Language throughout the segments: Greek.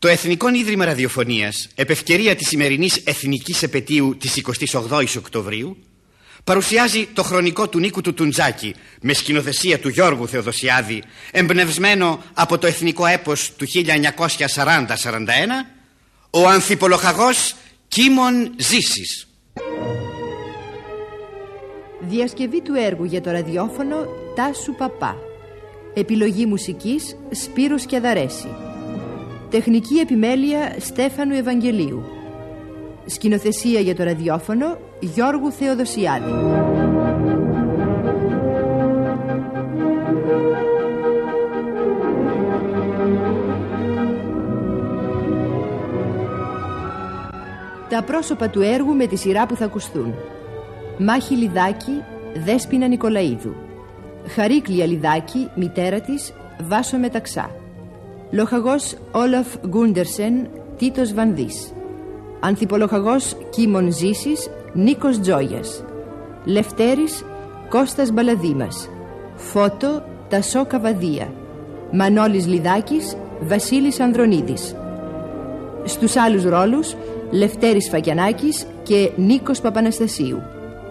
Το Εθνικό Ίδρυμα Ραδιοφωνίας, επ' ευκαιρία της σημερινής εθνικής επετείου της 28ης Οκτωβρίου, παρουσιάζει το χρονικό του Νίκου του Τουντζάκη με σκηνοθεσία του Γιώργου Θεοδοσιάδη, εμπνευσμένο από το εθνικό έπος του 1940-41, ο Ανθιπολοχαγός Κίμων Ζήσης. Διασκευή του έργου για το ραδιόφωνο Τάσου Παπά. Επιλογή μουσικής Σπύρος Κιαδαρέση. Τεχνική επιμέλεια Στέφανου Ευαγγελίου. Σκηνοθεσία για το ραδιόφωνο Γιώργου Θεοδοσιάδη. Τα πρόσωπα του έργου με τη σειρά που θα ακουστούν: Μάχη Λιδάκη, Δέσποινα Νικολαίδου. Χαρίκλια Λιδάκη, μητέρα της, Βάσο Μεταξά. Λοχαγός Όλαφ Γκούντερσεν, Τίτος Βανδύς. Ανθιπολοχαγός Κίμων Ζήσης, Νίκος Τζόγιας. Λευτέρης, Κώστας Μπαλαδήμας. Φώτο, Τασό Καβαδία. Μανώλης Λιδάκης, Βασίλης Ανδρονίδης. Στους άλλους ρόλους Λευτέρης Φαγιανάκης και Νίκος Παπαναστασίου.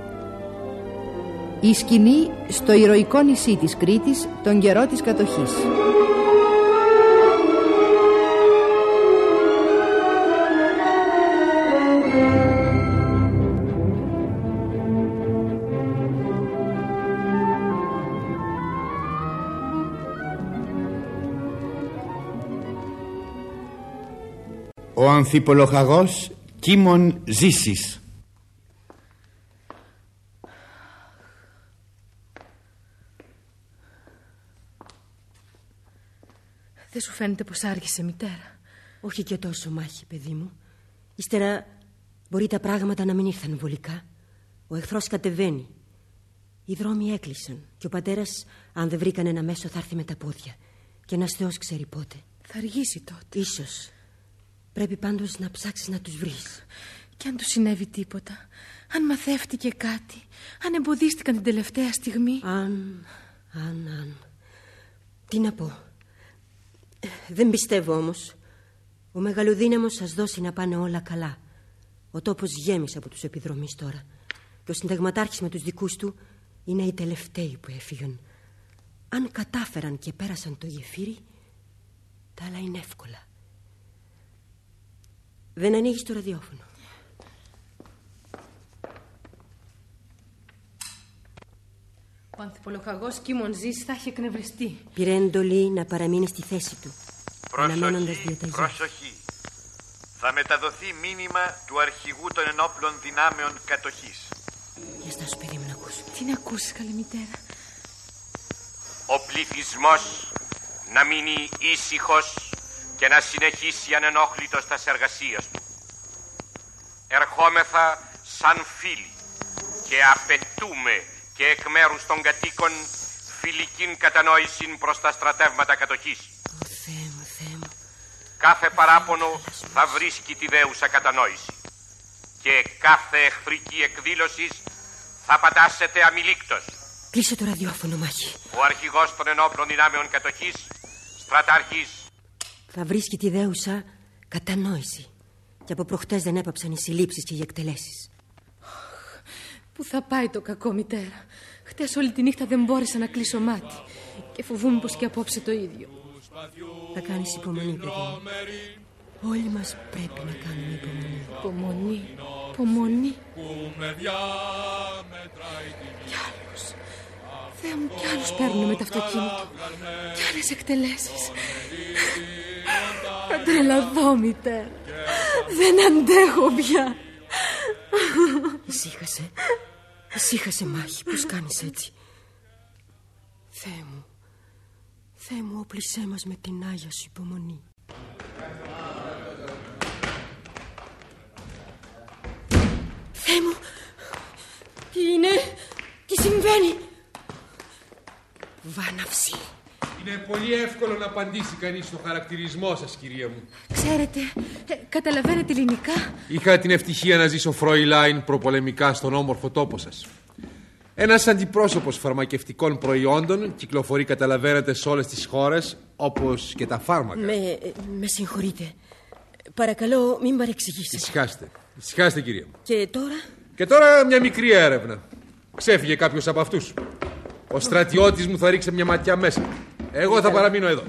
Η σκηνή στο ηρωικό νησί της Κρήτης τον καιρό της κατοχής. Ο Ανθιπολοχαγός Κίμων Ζήσης. Δεν σου φαίνεται πως άργησε, μητέρα? Όχι και τόσο, Μάχη, παιδί μου. Ύστερα μπορεί τα πράγματα να μην ήρθαν βολικά. Ο εχθρός κατεβαίνει. Οι δρόμοι έκλεισαν και ο πατέρας, αν δεν βρήκαν ένα μέσο, θα έρθει με τα πόδια. Και ένας Θεός ξέρει πότε. Θα αργήσει τότε. Ίσως. Πρέπει πάντως να ψάξεις να τους βρεις. Και αν του συνέβη τίποτα, αν μαθεύτηκε κάτι, αν εμποδίστηκαν την τελευταία στιγμή. Αν. Τι να πω. Δεν πιστεύω όμως. Ο μεγαλοδύναμος σας δώσει να πάνε όλα καλά. Ο τόπος γέμισε από τους επιδρομείς τώρα. Και ο συνταγματάρχης με τους δικούς του είναι οι τελευταίοι που έφυγαν. Αν κατάφεραν και πέρασαν το γεφύρι, τα άλλα είναι εύκολα. Δεν ανοίγεις το ραδιόφωνο? Ο Ανθιπολοχαγός Κίμων Ζήσης θα έχει εκνευριστεί. Πήρε εντολή να παραμείνει στη θέση του. Προσοχή. Θα μεταδοθεί μήνυμα του αρχηγού των ενόπλων δυνάμεων κατοχής. Για στάσου, παιδί μου, να ακούσω. Τι να ακούσεις, καλή μητέρα? Ο πληθυσμός να μείνει ήσυχος και να συνεχίσει ανενόχλητος τας εργασίας του. Ερχόμεθα σαν φίλοι και απαιτούμε και εκ μέρους των κατοίκων φιλικήν κατανόηση προς τα στρατεύματα κατοχής. Θεέ μου. Κάθε παράπονο θα βρίσκει τη δέουσα κατανόηση και κάθε εχθρική εκδήλωση θα πατάσετε αμιλίκτος. Κλείσε το ραδιόφωνο, Μάχη. Ο αρχηγός των ενόπλων δυνάμεων κατοχής, στρατάρχης, θα βρίσκει τη δέουσα κατανόηση. Και από προχτές δεν έπαψαν οι συλλήψεις και οι εκτελέσεις. Πού θα πάει το κακό, μητέρα? Χτες όλη τη νύχτα δεν μπόρεσα να κλείσω μάτι και φοβούμαι πως και απόψε το ίδιο. Θα κάνεις υπομονή, παιδί μου. Όλοι μας πρέπει να κάνουμε υπομονή. Υπομονή. Κι άλλους. Θεέ μου, κι άλλους παίρνουν με το αυτοκίνητο. Κι άλλες εκτελέσεις. Θα τρελαθώ, μητέρα. Δεν αντέχω πια. Ησύχασε, Μάχη. Πώς κάνεις έτσι? Θεέ μου, όπλησέ μας με την Άγια σου υπομονή. Θεέ μου, τι είναι? Τι συμβαίνει? Βάναυση. Είναι πολύ εύκολο να απαντήσει κανείς στο χαρακτηρισμό σας, κυρία μου. Ξέρετε, καταλαβαίνετε ελληνικά? Είχα την ευτυχία να ζήσω, Φροϊλάιν, προπολεμικά στον όμορφο τόπο σας. Ένας αντιπρόσωπος φαρμακευτικών προϊόντων κυκλοφορεί, καταλαβαίνετε, σε όλες τις χώρες, όπως και τα φάρμακα. Με συγχωρείτε. Παρακαλώ, μην παρεξηγήσετε. Ησυχάστε, κυρία μου. Και τώρα? Και τώρα μια μικρή έρευνα. Ξέφυγε κάποιος από αυτούς. Ο στρατιώτης μου θα ρίξει μια ματιά μέσα. Εγώ θα παραμείνω εδώ.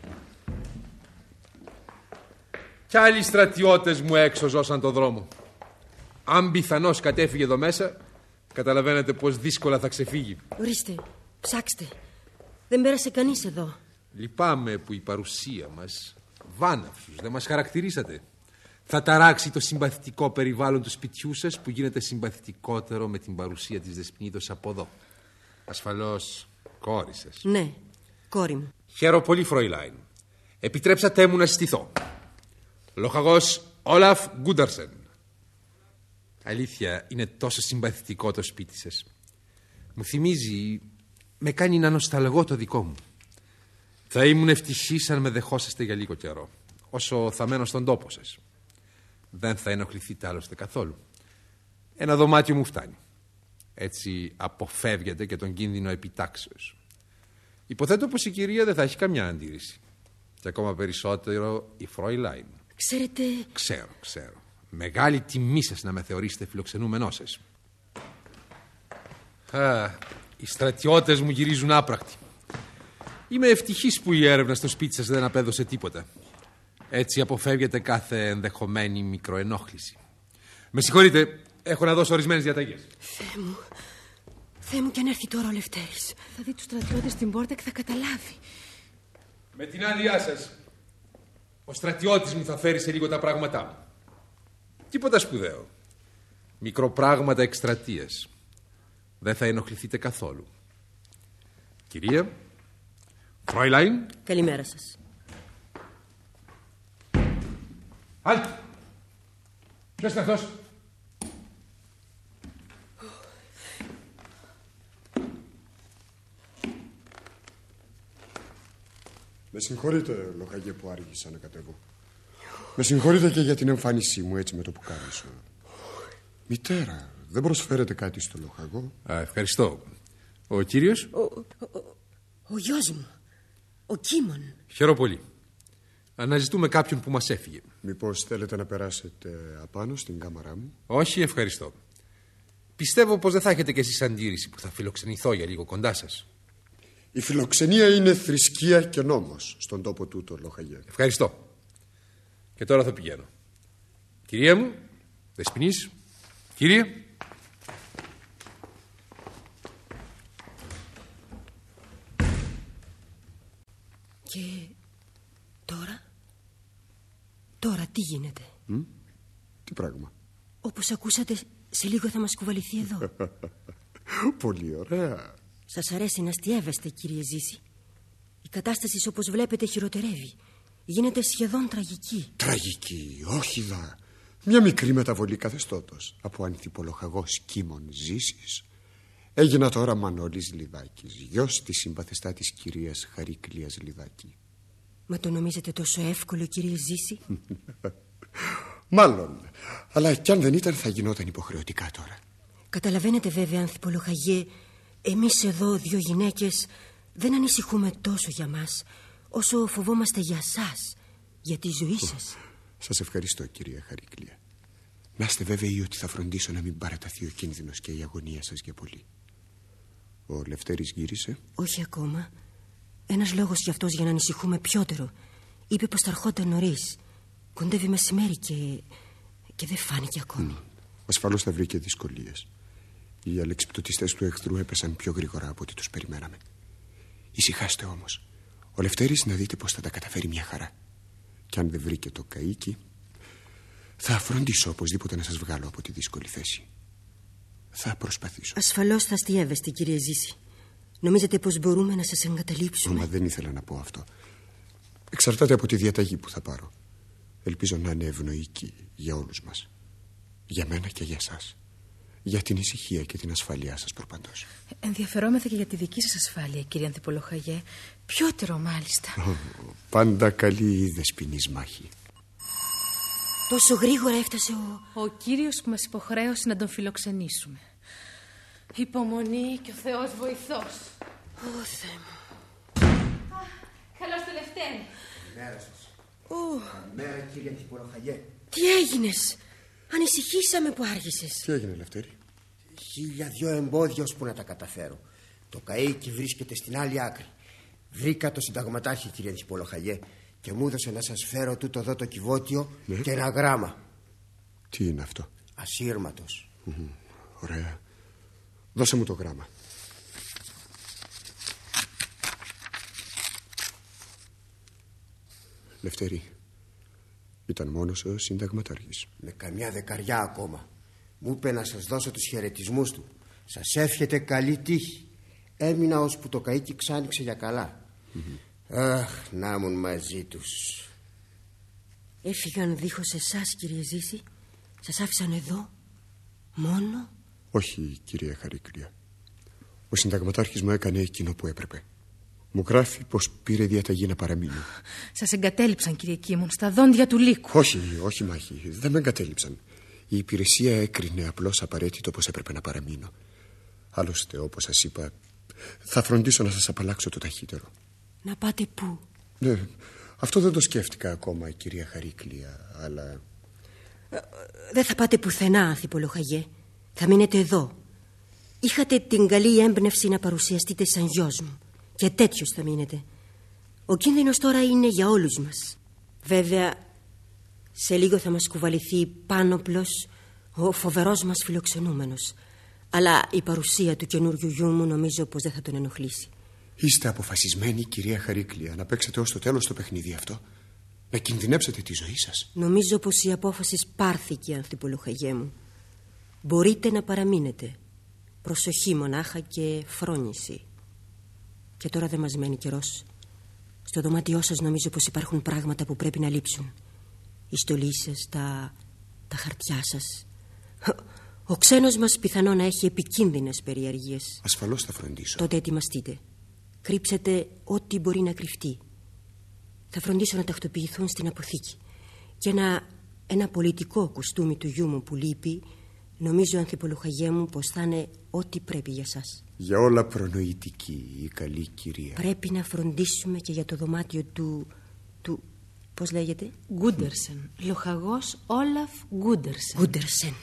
Κι άλλοι στρατιώτες μου έξω ζώσαν το δρόμο. Αν πιθανώς κατέφυγε εδώ μέσα, καταλαβαίνετε πως δύσκολα θα ξεφύγει. Ορίστε, ψάξτε. Δεν πέρασε κανείς εδώ. Λυπάμαι που η παρουσία μας, βάναυσους, δεν μας χαρακτηρίσατε. Θα ταράξει το συμπαθητικό περιβάλλον του σπιτιού σας, που γίνεται συμπαθητικότερο με την παρουσία της Δεσποινίδος από εδώ. Ασφαλώς κόρη σας. Ναι, κόρη μου. Χαίρομαι πολύ, Φροϊλάιν. Επιτρέψατε μου να συστηθώ. Λοχαγός Όλαφ Γκούνταρσεν. Αλήθεια, είναι τόσο συμπαθητικό το σπίτι σας. Μου θυμίζει, με κάνει να νοσταλγώ το δικό μου. Θα ήμουν ευτυχής αν με δεχόσαστε για λίγο καιρό, όσο θα μένω στον τόπο σας. Δεν θα ενοχληθείτε άλλωστε καθόλου. Ένα δωμάτιο μου φτάνει. Έτσι αποφεύγετε και τον κίνδυνο επιτάξεως. Υποθέτω πως η κυρία δεν θα έχει καμιά αντίρρηση. Και ακόμα περισσότερο η Φροϊλάιν. Ξέρετε... Ξέρω. Μεγάλη τιμή σας να με θεωρήσετε φιλοξενούμενός σας. Οι στρατιώτες μου γυρίζουν άπρακτοι. Είμαι ευτυχής που η έρευνα στο σπίτι σας δεν απέδωσε τίποτα. Έτσι αποφεύγεται κάθε ενδεχομένη μικροενόχληση. Με συγχωρείτε, έχω να δώσω ορισμένες διαταγές. Θεέ μου, κι αν έρθει τώρα ο Λευτέρης. Θα δει τους στρατιώτες στην πόρτα και θα καταλάβει. Με την άδειά σας, ο στρατιώτης μου θα φέρει σε λίγο τα πράγματά μου. Τίποτα σπουδαίο. Μικροπράγματα εκστρατείας. Δεν θα ενοχληθείτε καθόλου. Κυρία, Φροϊλάιν. Καλημέρα σας. Αλτ! Ποιος είναι αυτός? Με συγχωρείτε, Λοχαγέ, που άργησα να κατέβω. Με συγχωρείτε και για την εμφάνισή μου έτσι με το πουκάμισο. Μητέρα, δεν προσφέρετε κάτι στο Λοχαγό? Ευχαριστώ. Ο κύριος? Ο γιος μου, ο Κίμων. Χαίρομαι πολύ. Αναζητούμε κάποιον που μας έφυγε. Μήπως θέλετε να περάσετε απάνω στην κάμαρά μου? Όχι, ευχαριστώ. Πιστεύω πως δεν θα έχετε κι εσείς αντίρρηση που θα φιλοξενηθώ για λίγο κοντά σας. Η φιλοξενία είναι θρησκεία και νόμος στον τόπο τούτο, Λοχαγέ. Ευχαριστώ. Και τώρα θα πηγαίνω. Κυρία μου, Δεσποινής, κύριε. Και τώρα τι γίνεται? Τι πράγμα? Όπως ακούσατε, σε λίγο θα μας κουβαληθεί εδώ. Πολύ ωραία. Σας αρέσει να αστιεύεστε, κύριε Ζήση? Η κατάσταση, όπως βλέπετε, χειροτερεύει. Γίνεται σχεδόν τραγική. Τραγική, όχι δα. Μια μικρή μεταβολή καθεστώτος. Από ανθιπολοχαγός Κίμων Ζήσης έγινα τώρα Μανώλης Λιδάκης, γιος της συμπαθεστάτης κυρίας Χαρίκλειας Λιδάκη. Μα το νομίζετε τόσο εύκολο, κύριε Ζήση? Μάλλον. Αλλά κι αν δεν ήταν, θα γινόταν υποχρεωτικά τώρα. Καταλαβαίνετε βέβαια, Ανθιπολοχαγέ, εμείς εδώ, δύο γυναίκες, δεν ανησυχούμε τόσο για μας όσο φοβόμαστε για σας, για τη ζωή σας. Σας ευχαριστώ, κυρία Χαρίκλεια. Να είστε βέβαιοι ότι θα φροντίσω να μην παραταθεί ο κίνδυνος και η αγωνία σας για πολύ. Ο Λευτέρης γύρισε? Όχι ακόμα. Ένας λόγος γι' αυτός για να ανησυχούμε πιότερο. Είπε πως θα ερχόταν νωρίς. Κοντεύει μεσημέρι και δεν φάνηκε ακόμη. Ασφαλώς θα βρει και δυσκολίες. Οι αλεξιπτωτιστές του εχθρού έπεσαν πιο γρήγορα από ό,τι τους περιμέναμε. Ησυχάστε όμως. Ο Λευτέρης να δείτε πως θα τα καταφέρει μια χαρά. Κι αν δεν βρει και το καΐκι, θα φροντίσω οπωσδήποτε να σας βγάλω από τη δύσκολη θέση. Θα προσπαθήσω. Ασφαλώς θα αστιεύεστε, κύριε Ζήση. Νομίζετε πως μπορούμε να σας εγκαταλείψουμε? Μα δεν ήθελα να πω αυτό. Εξαρτάται από τη διαταγή που θα πάρω. Ελπίζω να είναι ευνοϊκή για όλους μας. Για μένα και για σας. Για την ησυχία και την ασφαλειά σας προπαντός. Ενδιαφερόμεθα και για τη δική σας ασφάλεια, κύριε Ανθιπολοχαγέ. Πιότερο μάλιστα. Πάντα καλή η Δεσποινής μάχη. Τόσο γρήγορα έφτασε ο κύριος που μας υποχρέωσε να τον φιλοξενήσουμε. Υπομονή και ο Θεός βοηθός. Ω Θεέ μου. Καλώς το Λευτέρη. Καλημέρα σας. Καλημέρα, κυρία Τυπολοχαγέ. Τι έγινες? Ανησυχήσαμε που άργησες. Τι έγινε, Λευτέρη? 1002 εμπόδια ώσπου να τα καταφέρω. Το καΐκι βρίσκεται στην άλλη άκρη. Βρήκα το συνταγματάρχη, κυρία Τυπολοχαγέ, και μου έδωσε να σας φέρω τούτο εδώ το κυβότιο, ναι, και ένα γράμμα. Τι είναι αυτό? Ασύρματος. Ωραία. Δώσε μου το γράμμα. Λευτέρη, ήταν μόνος ο συνταγματάρχης? Με καμιά δεκαριά ακόμα. Μου είπε να σας δώσω τους χαιρετισμούς του. Σας εύχεται καλή τύχη. Έμεινα ώσπου το καΐκι ξάνοιξε για καλά. Αχ, να ήμουν μαζί τους. Έφυγαν δίχως εσάς, κύριε Ζήση? Σας άφησαν εδώ μόνο? Όχι, κυρία Χαρίκλια. Ο συνταγματάρχης μου έκανε εκείνο που έπρεπε. Μου γράφει πως πήρε διαταγή να παραμείνω. Σας εγκατέλειψαν, κύριε Κίμων, στα δόντια του λύκου. Όχι, Μάχη, δεν με εγκατέλειψαν. Η υπηρεσία έκρινε απλώς απαραίτητο πως έπρεπε να παραμείνω. Άλλωστε, όπως σας είπα, θα φροντίσω να σας απαλλάξω το ταχύτερο. Να πάτε πού? Ναι, αυτό δεν το σκέφτηκα ακόμα, κυρία Χαρίκλια, αλλά... Δεν θα πάτε πουθενά, Ανθυπολοχαγέ. Θα μείνετε εδώ. Είχατε την καλή έμπνευση να παρουσιαστείτε σαν γιος μου, και τέτοιος θα μείνετε. Ο κίνδυνος τώρα είναι για όλους μας. Βέβαια, σε λίγο θα μας κουβαληθεί πάνωπλος ο φοβερός μας φιλοξενούμενος. Αλλά η παρουσία του καινούριου γιού μου νομίζω πως δεν θα τον ενοχλήσει. Είστε αποφασισμένοι, κυρία Χαρίκλια, να παίξετε ως το τέλος το παιχνίδι αυτό? Να κινδυνέψετε τη ζωή σας? Νομίζω πως η απόφαση πάρθηκε, Ανθυπολοχαγέ μου. Μπορείτε να παραμείνετε. Προσοχή μονάχα και φρόνηση. Και τώρα δεν μας μένει καιρός. Στο δωμάτιό σας νομίζω πως υπάρχουν πράγματα που πρέπει να λείψουν. Η στολή σας, τα χαρτιά σας. Ο ξένος μας πιθανό να έχει επικίνδυνες περιεργίες. Ασφαλώς θα φροντίσω. Τότε ετοιμαστείτε. Κρύψετε ό,τι μπορεί να κρυφτεί. Θα φροντίσω να τακτοποιηθούν στην αποθήκη. Και ένα πολιτικό κουστούμι του γιού μου που λείπει, νομίζω, Ανθυπολοχαγέ μου, πως θα είναι ό,τι πρέπει για σας. Για όλα προνοητική η καλή κυρία. Πρέπει να φροντίσουμε και για το δωμάτιο του πώς λέγεται? Γκούντερσεν. Λοχαγός Όλαφ Γκούντερσεν.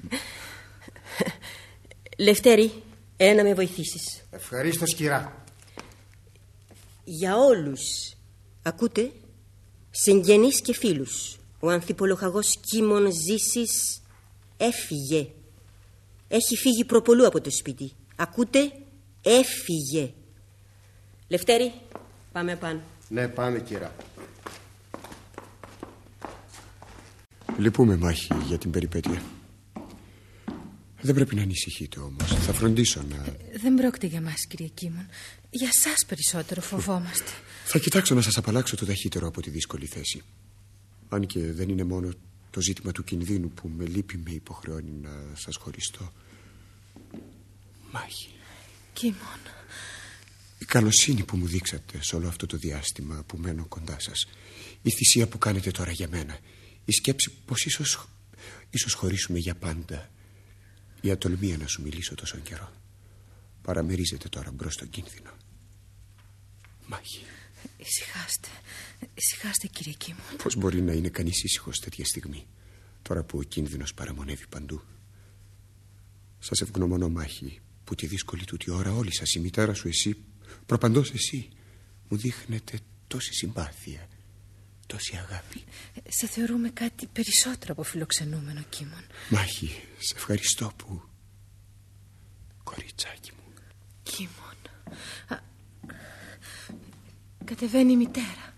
Λευτέρη, να με βοηθήσεις. Ευχαρίστως, κυρά. Για όλους, ακούτε, συγγενείς και φίλους, ο Ανθυπολοχαγός Κίμων Ζήσης έφυγε. Έχει φύγει προπολού από το σπίτι. Ακούτε, έφυγε. Λευτέρη, πάμε πάνω. Ναι, πάμε, κυρά. Λυπούμε, Μάχη, για την περιπέτεια. Δεν πρέπει να ανησυχείτε όμως. Θα φροντίσω να... Δεν πρόκειται για μας, κύριε Κίμων. Για σας περισσότερο φοβόμαστε. Θα κοιτάξω να σας απαλλάξω το ταχύτερο από τη δύσκολη θέση. Αν και δεν είναι μόνο το ζήτημα του κινδύνου που με λείπει, με υποχρεώνει να σας χωριστώ. Μάχη. Κίμων. Η καλοσύνη που μου δείξατε σε όλο αυτό το διάστημα που μένω κοντά σας, η θυσία που κάνετε τώρα για μένα, η σκέψη πως ίσως χωρίσουμε για πάντα, η ατολμία να σου μιλήσω τόσο καιρό, παραμερίζεται τώρα μπρος στον κίνδυνο. Μάχη. Ησυχάστε, κύριε Κίμων. Πώς μπορεί να είναι κανείς ήσυχος τέτοια στιγμή, τώρα που ο κίνδυνος παραμονεύει παντού? Σας ευγνωμονώ, Μάχη, που τη δύσκολη τούτη ώρα όλοι σας, η μητέρα σου, εσύ, προπαντός εσύ, μου δείχνετε τόση συμπάθεια, τόση αγάπη. Σε θεωρούμε κάτι περισσότερο από φιλοξενούμενο, Κίμων. Μάχη, σε ευχαριστώ που... Κοριτσάκι μου. Κίμων. Κατεβαίνει η μητέρα.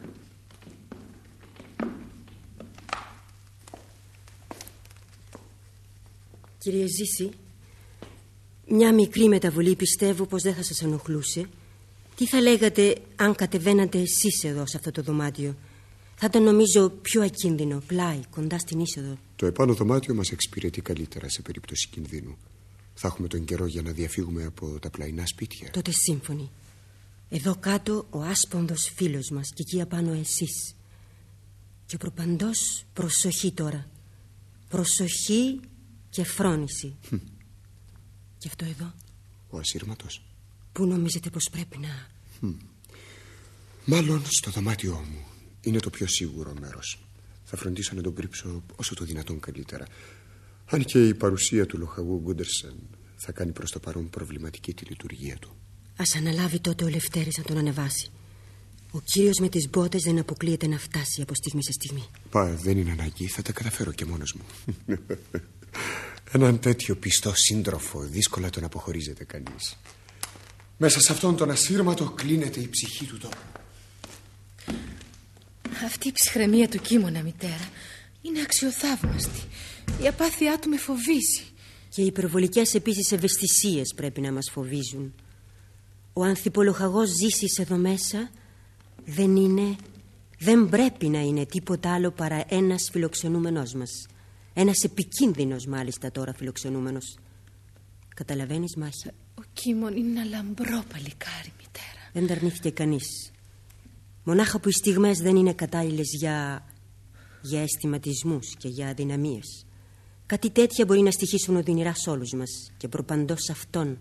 Κύριε Ζήση, μια μικρή μεταβολή πιστεύω πως δεν θα σας ενοχλούσε. Τι θα λέγατε αν κατεβαίνατε εσείς εδώ σε αυτό το δωμάτιο? Θα ήταν νομίζω πιο ακίνδυνο, πλάι, κοντά στην είσοδο. Το επάνω δωμάτιο μας εξυπηρετεί καλύτερα σε περίπτωση κινδύνου. Θα έχουμε τον καιρό για να διαφύγουμε από τα πλαϊνά σπίτια. Τότε σύμφωνοι. Εδώ κάτω ο άσπονδος φίλος μας και εκεί απάνω εσείς. Και προπαντός προσοχή τώρα. Προσοχή και φρόνηση. Και αυτό εδώ. Ο ασύρματος. Πού νομίζετε πως πρέπει να... Μάλλον στο δωμάτιό μου. Είναι το πιο σίγουρο μέρος. Θα φροντίσω να τον κρύψω όσο το δυνατόν καλύτερα. Αν και η παρουσία του λοχαγού Γκούντερσεν θα κάνει προς το παρόν προβληματική τη λειτουργία του. Ας αναλάβει τότε ο Λευτέρης να τον ανεβάσει. Ο κύριος με τις μπότες δεν αποκλείεται να φτάσει από στιγμή σε στιγμή. Δεν είναι ανάγκη, θα τα καταφέρω και μόνος μου. Έναν τέτοιο πιστό σύντροφο δύσκολα τον αποχωρίζεται κανείς. Μέσα σε αυτόν τον ασύρματο κλείνεται η ψυχή του τόπου. Αυτή η ψυχραιμία του Κίμωνα, μητέρα, είναι αξιοθαύμαστη. Η απάθειά του με φοβίζει. Και οι υπερβολικές επίσης ευαισθησίες πρέπει να μας φοβίζουν. Ο ανθιπολοχαγός Ζήσης εδώ μέσα δεν πρέπει να είναι τίποτα άλλο παρά ένας φιλοξενούμενος μας. Ένας επικίνδυνος μάλιστα τώρα φιλοξενούμενος. Καταλαβαίνεις, Μάχη? Ο Κίμων είναι ένα λαμπρό παλικάρι, μητέρα. Δεν τα αρνήθηκε κανείς. Μονάχα που οι στιγμές δεν είναι κατάλληλες για αισθηματισμούς και για αδυναμίες. Κάτι τέτοια μπορεί να στοιχήσουν οδυνηρά σ' όλους μας και προπαντός αυτόν.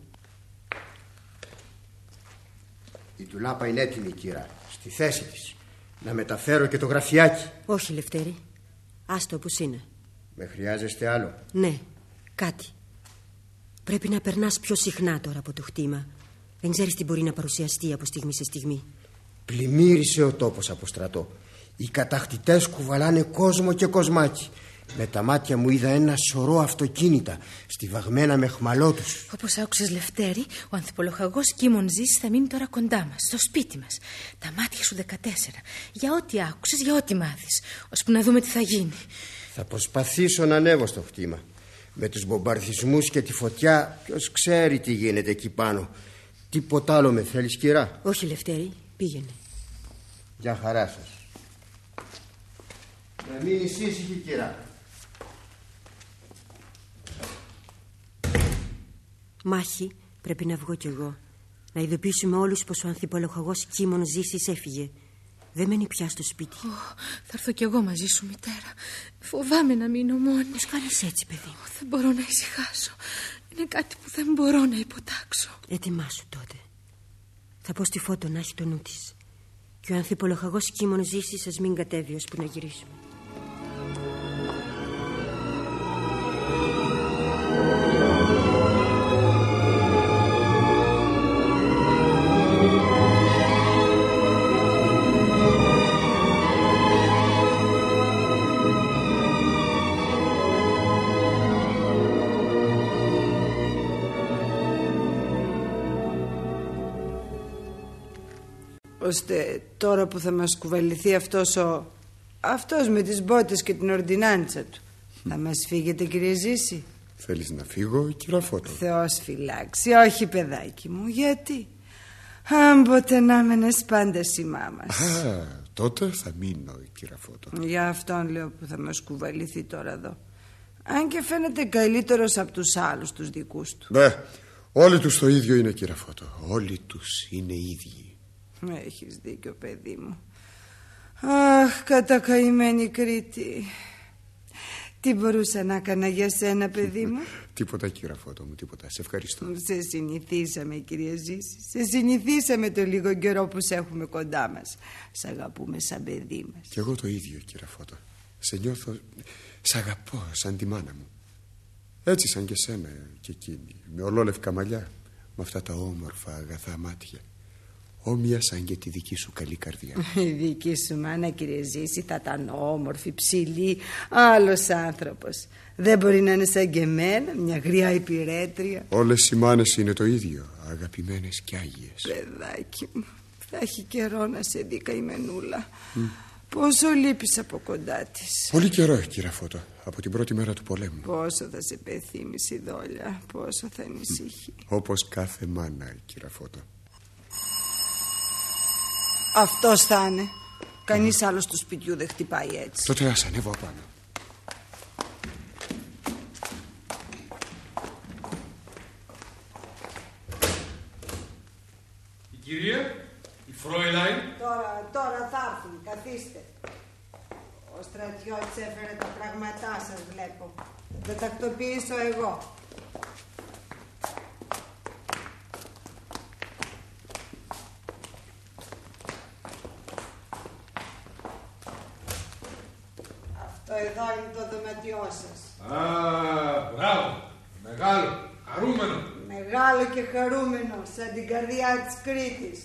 Η τουλάπα είναι έτοιμη, κύρα, στη θέση της. Να μεταφέρω και το γραφιάκι. Όχι, Λευτέρη, άστο όπως είναι. Με χρειάζεστε άλλο? Ναι, κάτι. Πρέπει να περνάς πιο συχνά τώρα από το χτήμα. Δεν ξέρεις τι μπορεί να παρουσιαστεί από στιγμή σε στιγμή. Πλημμύρισε ο τόπος από στρατό. Οι κατακτητές κουβαλάνε κόσμο και κοσμάκι. Με τα μάτια μου είδα ένα σωρό αυτοκίνητα στιβαγμένα με χμαλό τους. Όπως άκουσες, Λευτέρη, ο ανθιπολοχαγός Κίμων Ζήσης θα μείνει τώρα κοντά μας, στο σπίτι μας. Τα μάτια σου 14. Για ό,τι άκουσες, για ό,τι μάθεις, ώσπου να δούμε τι θα γίνει. Θα προσπαθήσω να ανέβω στο χτήμα. Με τους μπομπαρδισμούς και τη φωτιά, ποιος ξέρει τι γίνεται εκεί πάνω. Τίποτα άλλο με θέλεις, κυρά? Όχι, Λευτέρη, πήγαινε. Για χαρά σας. Να μείνεις ήσυχη, κυρά. Μάχη, πρέπει να βγω κι εγώ. Να ειδοποιήσουμε όλους πως ο ανθιπολοχαγός Κίμων Ζήσης έφυγε. Δεν μένει πια στο σπίτι. Θα έρθω κι εγώ μαζί σου, μητέρα. Φοβάμαι να μείνω μόνη. Πώς κάνεις έτσι, παιδί? Δεν μπορώ να ησυχάσω. Είναι κάτι που δεν μπορώ να υποτάξω. Ετοιμάσου τότε. Θα πω στη Φώτο να έχει το νου της. Και ο ανθιπολοχαγός Κίμων Ζήσης ας μην κατέβει ώσπου να γυρίσουμε. Ώστε τώρα που θα μας κουβαληθεί αυτός με τις μπότες και την ορντινάντσα του, θα μας φύγετε, κύριε Ζήση? Θέλεις να φύγω, κύρα Φώτο? Θεός φυλάξει, όχι παιδάκι μου. Γιατί? Αν ποτέ να μένες πάντα σημά μας. Τότε θα μείνω, κύρα Φώτο. Για αυτόν λέω που θα μας κουβαληθεί τώρα εδώ. Αν και φαίνεται καλύτερος από τους άλλους τους δικούς του. Όλοι τους το ίδιο είναι, κύρα Φώτο. Όλοι τους είναι ίδιοι. Έχεις δίκιο, παιδί μου. Αχ, κατακαημένη Κρήτη. Τι μπορούσα να έκανα για σένα, παιδί μου? Τίποτα, κύρα Φώτο μου, τίποτα. Σε ευχαριστώ. Σε συνηθίσαμε, κύριε Ζήση. Σε συνηθίσαμε το λίγο καιρό που σε έχουμε κοντά μας. Σ' αγαπούμε σαν παιδί μας. Κι εγώ το ίδιο, κύρα Φώτο. Σε νιώθω, σ' αγαπώ σαν τη μάνα μου. Έτσι σαν και σένα και εκείνη. Με ολόλευκα μαλλιά, με αυτά τα όμορφα αγαθά μάτια. Όμοια σαν και τη δική σου καλή καρδιά. Η δική σου μάνα, κύριε Ζήση, θα ήταν όμορφη, ψηλή, άλλος άνθρωπος. Δεν μπορεί να είναι σαν και εμένα, μια γριά υπηρέτρια. Όλες οι μάνες είναι το ίδιο, αγαπημένες και άγιες. Παιδάκι μου, θα έχει καιρό να σε δει, καημενούλα. Πόσο λείπεις από κοντά της. Πολύ καιρό, κύριε Φώτο, από την πρώτη μέρα του πολέμου. Πόσο θα σε πεθύμισε η Δόλια, πόσο θα ανησυχεί. Όπως κάθε μάνα, κύριε Φώτο. Αυτός θα είναι. Κανείς άλλος του σπιτιού δεν χτυπάει έτσι. Τότε ας ανέβω απάνω. Η κυρία, η Φρόιλαϊν. Τώρα θα έρθουν, καθίστε. Ο στρατιώτης έφερε τα πράγματά σας, βλέπω. Θα τα τακτοποιήσω εγώ. Εδώ είναι το δωμάτιό σας. Α, μπράβο. Μεγάλο, χαρούμενο. Μεγάλο και χαρούμενο, σαν την καρδιά της Κρήτης.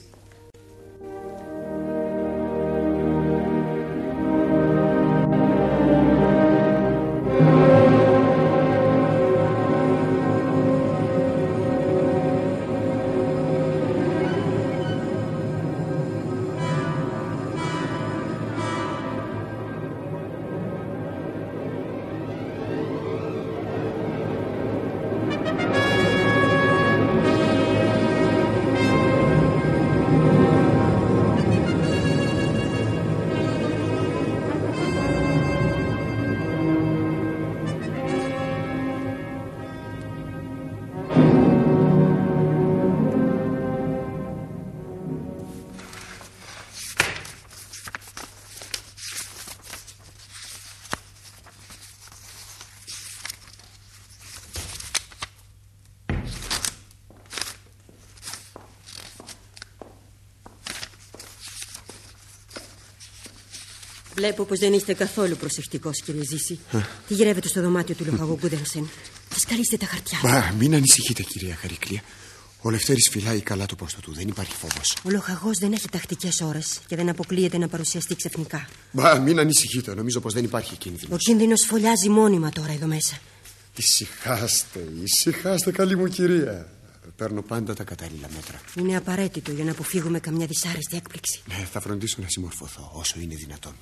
Βλέπω πως δεν είστε καθόλου προσεκτικός, κύριε Ζήση. Τι γυρεύετε στο δωμάτιο του λοχαγού Γκούντερσεν? Φυσκαλίστε τα χαρτιά. Μα μην ανησυχείτε, κυρία Χαρίκλια. Ο Λευτέρης φυλάει καλά το πόστο του, δεν υπάρχει φόβος. Ο λοχαγός δεν έχει τακτικές ώρες και δεν αποκλείεται να παρουσιαστεί ξαφνικά. Μα μην ανησυχείτε, νομίζω πως δεν υπάρχει κίνδυνος. Ο κίνδυνος φωλιάζει μόνιμα τώρα εδώ μέσα. Ησυχάστε, καλή μου κυρία. Παίρνω πάντα τα κατάλληλα μέτρα. Είναι απαραίτητο για να αποφύγουμε καμιά δυσάρεστη έκπληξη. Ναι, θα φροντίσω να συμμορφωθώ όσο είναι δυνατόν.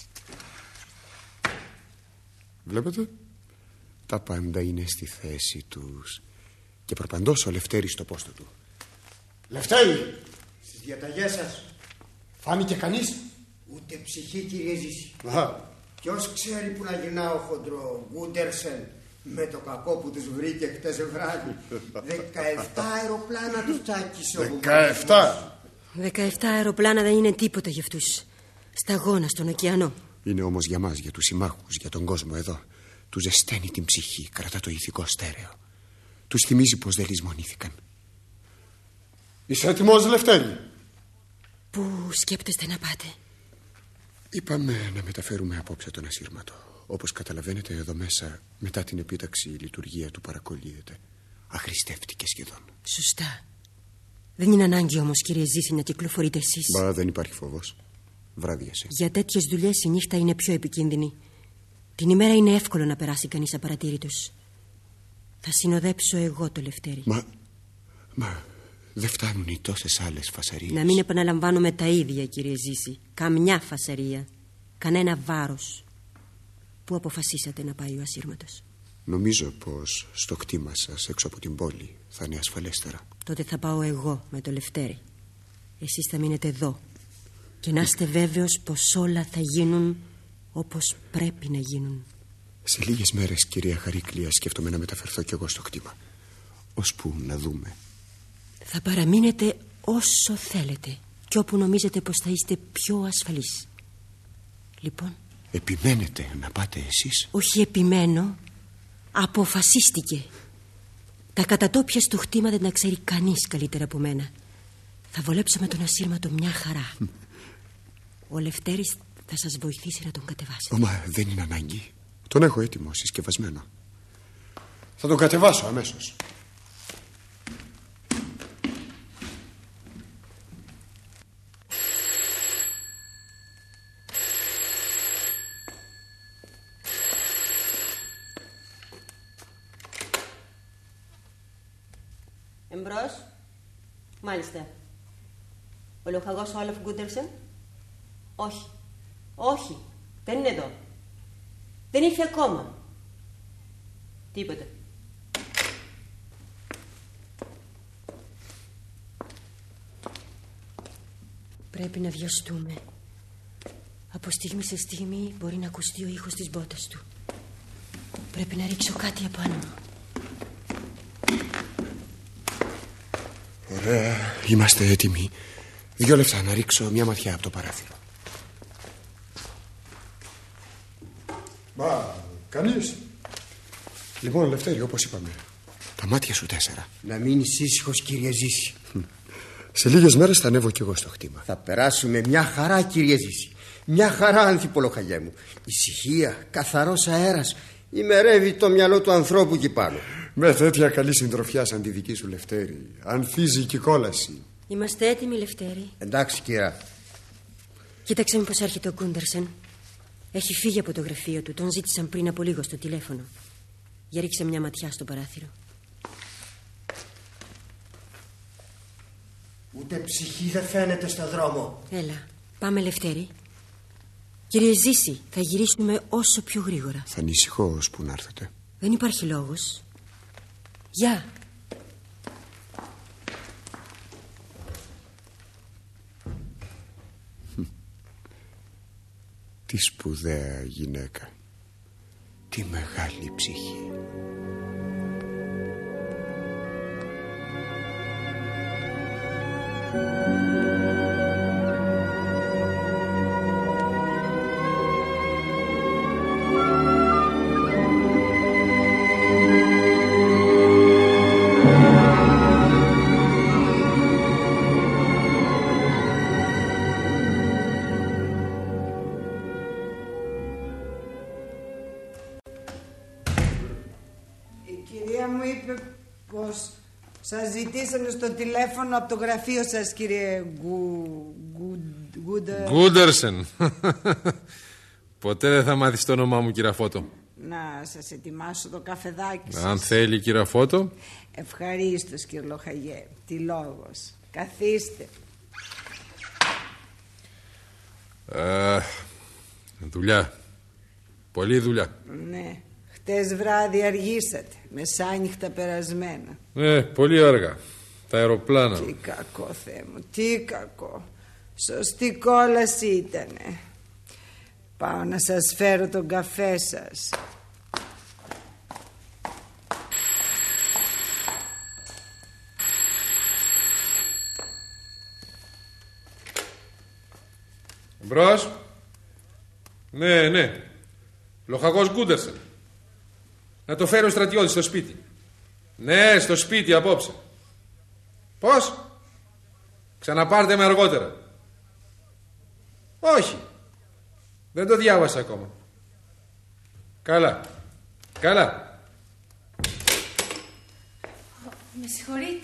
Βλέπετε, τα πάντα είναι στη θέση τους. Και προπαντός ο Λευτέρης στο πόστο του. Λευτέρη, στις διαταγές σας φάνηκε κανείς? ούτε ψυχή, κύριε Ζήση. Ποιος ξέρει που να γυρνά ο χοντρό Γκούντερσεν με το κακό που τους βρήκε χτες βράδυ. 17 αεροπλάνα τους τσάκισε ο Γκούντερσεν. 17 αεροπλάνα δεν είναι τίποτα για αυτούς. Σταγόνα στον ωκεανό. Είναι όμως για μας, για τους συμμάχους, για τον κόσμο εδώ. Τους ζεσταίνει την ψυχή, κρατά το ηθικό στέρεο. Τους θυμίζει πως δεν λησμονήθηκαν. Είσαι έτοιμος, Λευτέρη? Πού σκέπτεστε να πάτε? Είπαμε να μεταφέρουμε απόψε τον ασύρματο. Όπως καταλαβαίνετε, εδώ μέσα, μετά την επίταξη, η λειτουργία του παρακολύεται. Αχρηστεύτηκε σχεδόν. Σωστά. Δεν είναι ανάγκη όμως, κύριε Ζήση, να κυκλοφορείτε εσείς. Μπα, δεν υπάρχει φόβος. Βράδιασε. Για τέτοιες δουλειές η νύχτα είναι πιο επικίνδυνη. Την ημέρα είναι εύκολο να περάσει κανείς απαρατήρητος. Θα συνοδέψω εγώ το Λευτέρη. Μα δεν φτάνουν οι τόσες άλλες φασαρίες? Να μην επαναλαμβάνουμε τα ίδια, κύριε Ζήση. Καμιά φασαρία, κανένα βάρος. Πού αποφασίσατε να πάει ο ασύρματος? Νομίζω πως στο κτήμα σας έξω από την πόλη θα είναι ασφαλέστερα. Τότε θα πάω εγώ με το Λευτέρη. Εσείς θα μείνετε εδώ. Και να είστε βέβαιος πως όλα θα γίνουν όπως πρέπει να γίνουν. Σε λίγες μέρες, κυρία Χαρίκλια, σκέφτομαι να μεταφερθώ κι εγώ στο κτήμα. Ώσπου να δούμε. Θα παραμείνετε όσο θέλετε και όπου νομίζετε πως θα είστε πιο ασφαλείς. Λοιπόν. Επιμένετε να πάτε εσείς? Όχι επιμένω. Αποφασίστηκε. Τα κατατόπια στο κτήμα δεν τα ξέρει κανείς καλύτερα από μένα. Θα βολέψω με τον ασύρματο μια χαρά. Ο Λευτέρης θα σας βοηθήσει να τον κατεβάσετε. Μα δεν είναι ανάγκη. Τον έχω έτοιμο, συσκευασμένο. Θα τον κατεβάσω αμέσως. Εμπρός. Μάλιστα. Ο λοχαγός Όλαφ Γκούντερσεν? Όχι. Όχι. Δεν είναι εδώ. Δεν ήρθε ακόμα. Τίποτα. Πρέπει να βιαστούμε. Από στιγμή σε στιγμή μπορεί να ακουστεί ο ήχος της μπότας του. Πρέπει να ρίξω κάτι απάνω μου. Ωραία. Είμαστε έτοιμοι. 2 λεπτά να ρίξω μια ματιά από το παράθυρο. Μα, κανείς. Λοιπόν, Λευτέρη, όπως είπαμε, τα μάτια σου 4. Να μείνεις ήσυχος, κύριε Ζήση. Σε λίγες μέρες θα ανέβω κι εγώ στο κτήμα. Θα περάσουμε μια χαρά, κύριε Ζήση. Μια χαρά, Ανθιπολοχαγέ μου. Ησυχία, καθαρός αέρας. Ημερεύει το μυαλό του ανθρώπου εκεί πάνω. Με τέτοια καλή συντροφιά σαν τη δική σου, Λευτέρη, ανθίζει και η κόλαση. Είμαστε έτοιμοι, Λευτέρη. Εντάξει, κυρά. Κοίταξε μήπως έρχεται ο Γκούντερσεν. Έχει φύγει από το γραφείο του. Τον ζήτησαν πριν από λίγο στο τηλέφωνο. Για ρίξε μια ματιά στο παράθυρο. Ούτε ψυχή δεν φαίνεται στο δρόμο. Έλα, πάμε, Λευτέρη. Κύριε Ζήση, θα γυρίσουμε όσο πιο γρήγορα. Θα ανησυχώ ώσπου να έρθετε. Δεν υπάρχει λόγος. Γεια. Τι σπουδαία γυναίκα. Τι μεγάλη ψυχή. Σας ζητήσανε στο τηλέφωνο από το γραφείο σας, κύριε Γκούντερσεν. Ποτέ δεν θα μάθεις το όνομά μου, κύρα Φώτο. Να σας ετοιμάσω το καφεδάκι σας. Αν θέλει, κύρα Φώτο. Ευχαρίστως, κύριε Λοχαγέ. Τι λόγος. Καθίστε. Δουλειά. Πολλή δουλειά. Ναι. Χτες βράδυ αργήσατε. Μεσάνυχτα περασμένα. Πολύ αργά. Τα αεροπλάνα. Τι κακό, Θεέ μου, τι κακό. Σωστή κόλαση ήτανε. Πάω να σας φέρω τον καφέ σας. Εμπρός. Ναι. Λοχαγός Γκούντερσεν. Να το φέρω στρατιώτη στο σπίτι. Ναι, στο σπίτι απόψε. Πώς? Ξαναπάρτε με αργότερα. Όχι. Δεν το διάβασα ακόμα. Καλά. Με συγχωρείτε.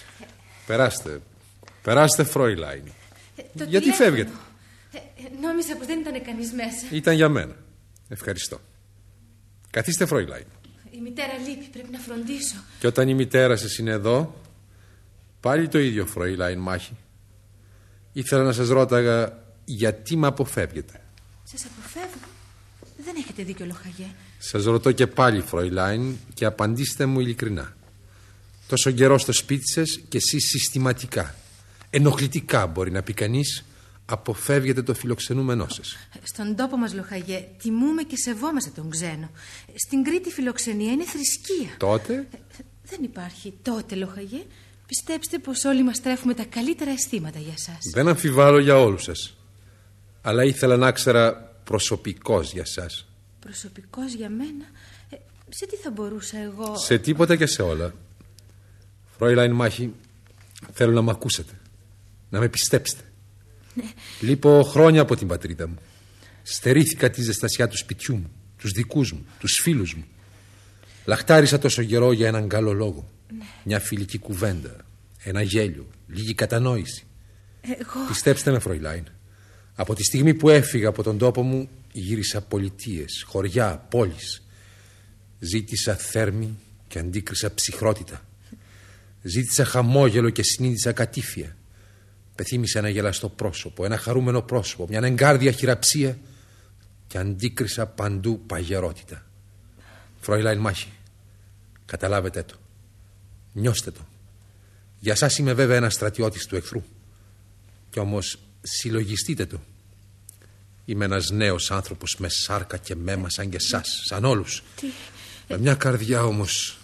Περάστε, Φρόιλάιν. Γιατί φεύγετε? Νόμιζα πως δεν ήταν κανείς μέσα. Ήταν για μένα. Ευχαριστώ. Καθίστε, Φρόιλάιν. Η μητέρα λείπει, πρέπει να φροντίσω. Και όταν η μητέρα σας είναι εδώ, πάλι το ίδιο, Φρόιλάιν Μάχη. Ήθελα να σας ρώταγα γιατί με αποφεύγετε. Σας αποφεύγω? Δεν έχετε δίκιο, Λοχαγέ. Σας ρωτώ και πάλι, Φρόιλάιν, και απαντήστε μου ειλικρινά. Τόσο καιρό στο σπίτι σας και εσείς συστηματικά, ενοχλητικά μπορεί να πει κανείς, αποφεύγετε το φιλοξενούμενό σας. Στον τόπο μας, Λοχαγέ, τιμούμε και σεβόμαστε τον ξένο. Στην Κρήτη η φιλοξενία είναι θρησκεία. Τότε? Δεν υπάρχει τότε, Λοχαγέ. Πιστέψτε πως όλοι μας τρέφουμε τα καλύτερα αισθήματα για σας. Δεν αμφιβάλλω για όλους σας. Αλλά ήθελα να ξέρα προσωπικός για σας. Προσωπικός για μένα? Σε τι θα μπορούσα εγώ? Σε τίποτα και σε όλα. Φρόιλάιν Μάχη, θέλω να μ' ακούσετε. Να με πιστέψετε. Ναι. Λείπω χρόνια από την πατρίδα μου. Στερήθηκα τη ζεστασιά του σπιτιού μου, τους δικούς μου, τους φίλους μου. Λαχτάρισα τόσο καιρό για έναν καλό λόγο. Ναι. Μια φιλική κουβέντα, ένα γέλιο, λίγη κατανόηση. Εγώ... Πιστέψτε με, Φρόιλάιν. Από τη στιγμή που έφυγα από τον τόπο μου, γύρισα πολιτείες, χωριά, πόλεις. Ζήτησα θέρμη και αντίκρισα ψυχρότητα. Ζήτησα χαμόγελο και συνείδησα κατήφια. Πεθύμησα ένα γελαστό πρόσωπο, ένα χαρούμενο πρόσωπο, μια εγκάρδια χειραψία και αντίκρισα παντού παγερότητα. Φρόιλάιν Μάχη, καταλάβετε το. Νιώστε το. Για σας είμαι βέβαια ένας στρατιώτης του εχθρού. Κι όμως συλλογιστείτε το. Είμαι ένας νέος άνθρωπος με σάρκα και μέμα σαν και εσάς, σαν όλους. Τι... Με μια καρδιά όμως